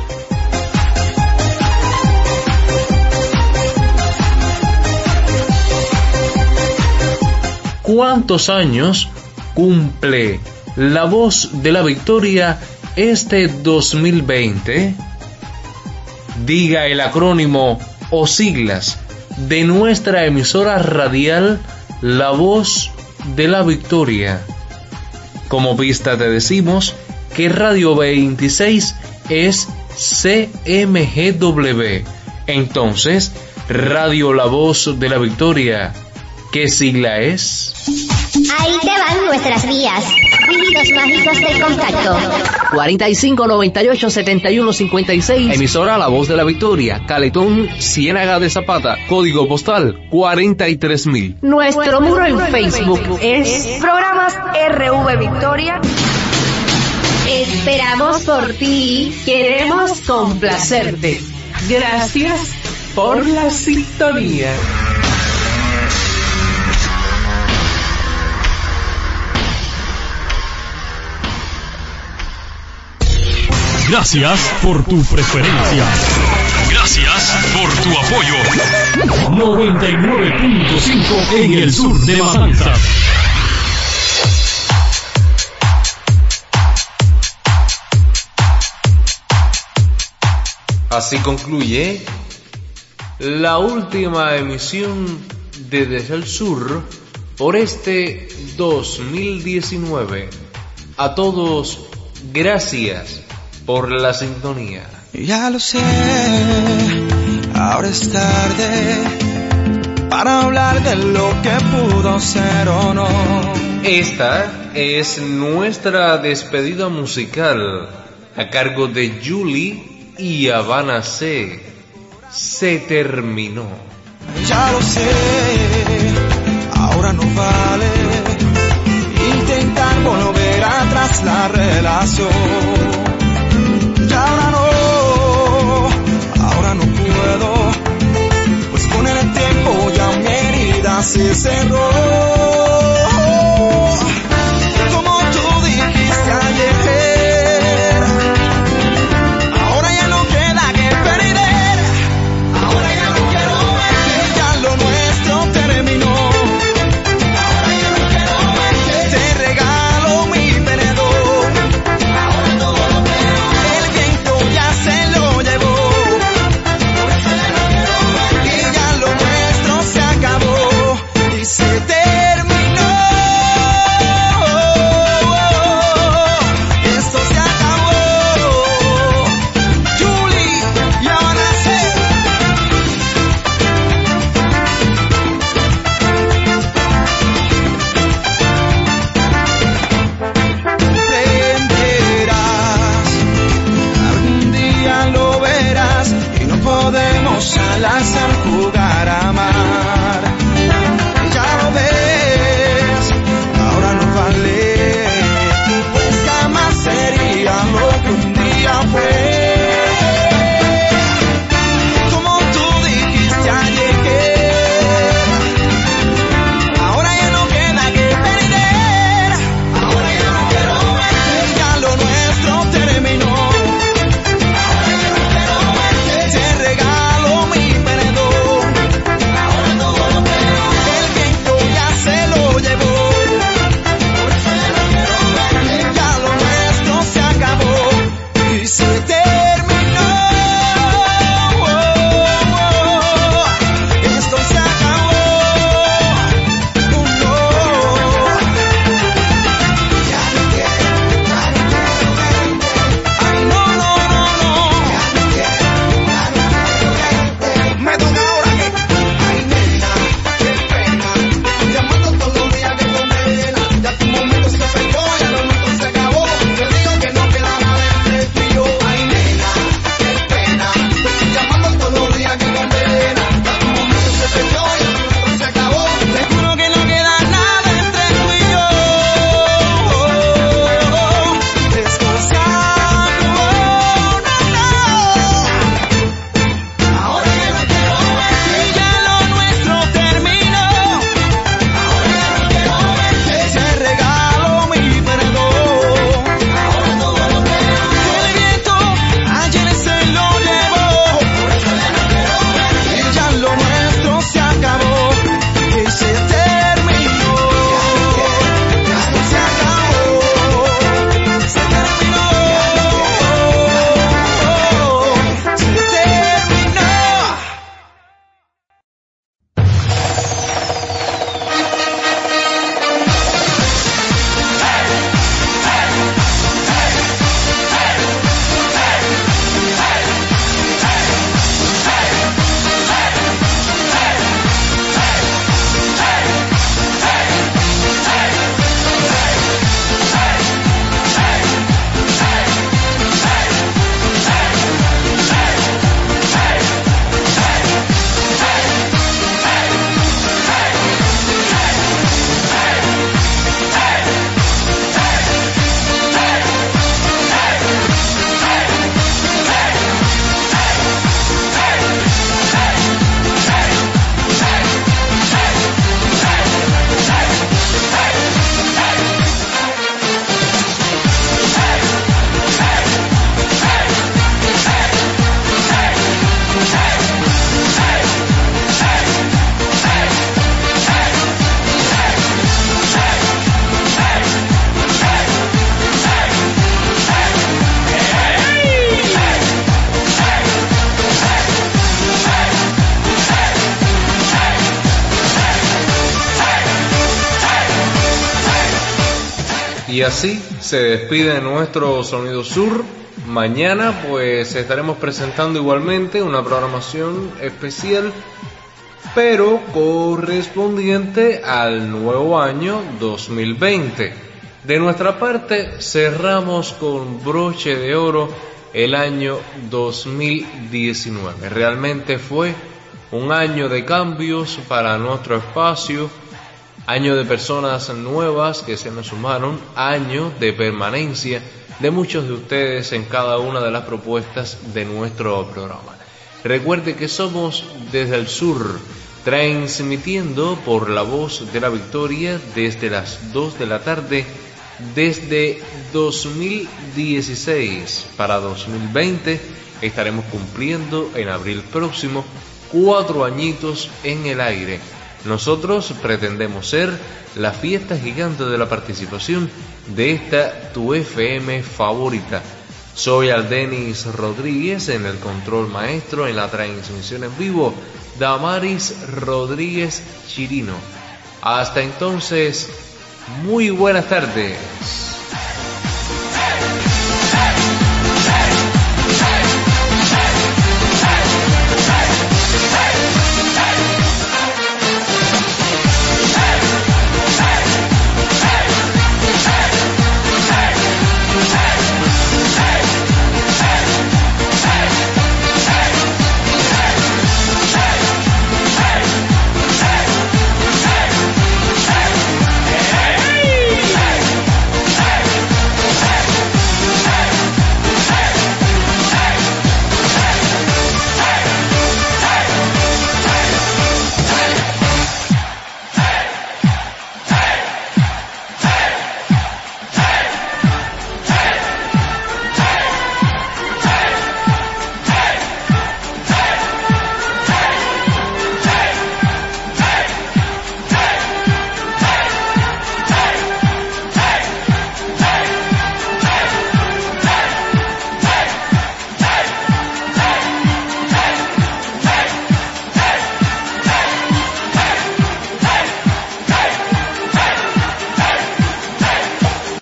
¿Cuántos años cumple la voz de la victoria este dos mil veinte? Diga el acrónimo o siglas de nuestra emisora radial La Voz de la Victoria. Como pista te decimos que Radio veintiséis es C M G W. Entonces, Radio La Voz de la Victoria, ¿qué sigla es? Ahí te van nuestras vías. Dígitos mágicos de contacto. cuarenta y cinco noventa y ocho setenta y uno cincuenta y seis. Emisora La Voz de la Victoria, Caletón, Ciénaga de Zapata. Código postal cuarenta y tres mil. Nuestro muro en Facebook es Programas R V Victoria. Esperamos por ti. Queremos complacerte. Gracias por la sintonía. Gracias por tu preferencia. Gracias por tu apoyo. noventa y nueve punto cinco en el sur de Matanzas. Así concluye la última emisión de Desde el Sur por este dos mil diecinueve. A todos, gracias por la sintonía. Ya lo sé, ahora es tarde para hablar de lo que pudo ser o no. Esta es nuestra despedida musical a cargo de Julie y Habana C. Se terminó. Ya lo sé, ahora no vale intentar volver atrás la relación. Ya ahora no, ahora no puedo, pues con el tiempo ya mi herida se cerró. Como tú dijiste ayer, ahora ya no queda que perder, ahora ya no quiero ver, ya lo nuestro terminó. Ahora ya no quiero ver, te regalo mi perdón. Ahora todo lo veo, el viento ya se lo llevó. Por eso ya no quiero ver, y ya lo nuestro se acabó y se terminó. Y así se despide nuestro Sonido Sur. Mañana pues estaremos presentando igualmente una programación especial, pero correspondiente al nuevo año dos mil veinte. De nuestra parte cerramos con broche de oro el año dos mil diecinueve. Realmente fue un año de cambios para nuestro espacio, año de personas nuevas que se nos sumaron, año de permanencia de muchos de ustedes en cada una de las propuestas de nuestro programa. Recuerde que somos desde el sur, transmitiendo por la Voz de la Victoria desde las dos de la tarde, desde dos mil dieciséis para dos mil veinte. Estaremos cumpliendo en abril próximo cuatro añitos en el aire. Nosotros pretendemos ser la fiesta gigante de la participación de esta tu F M favorita. Soy Aldenis Rodríguez en el control maestro, en la transmisión en vivo, Damaris Rodríguez Chirino. Hasta entonces, muy buenas tardes.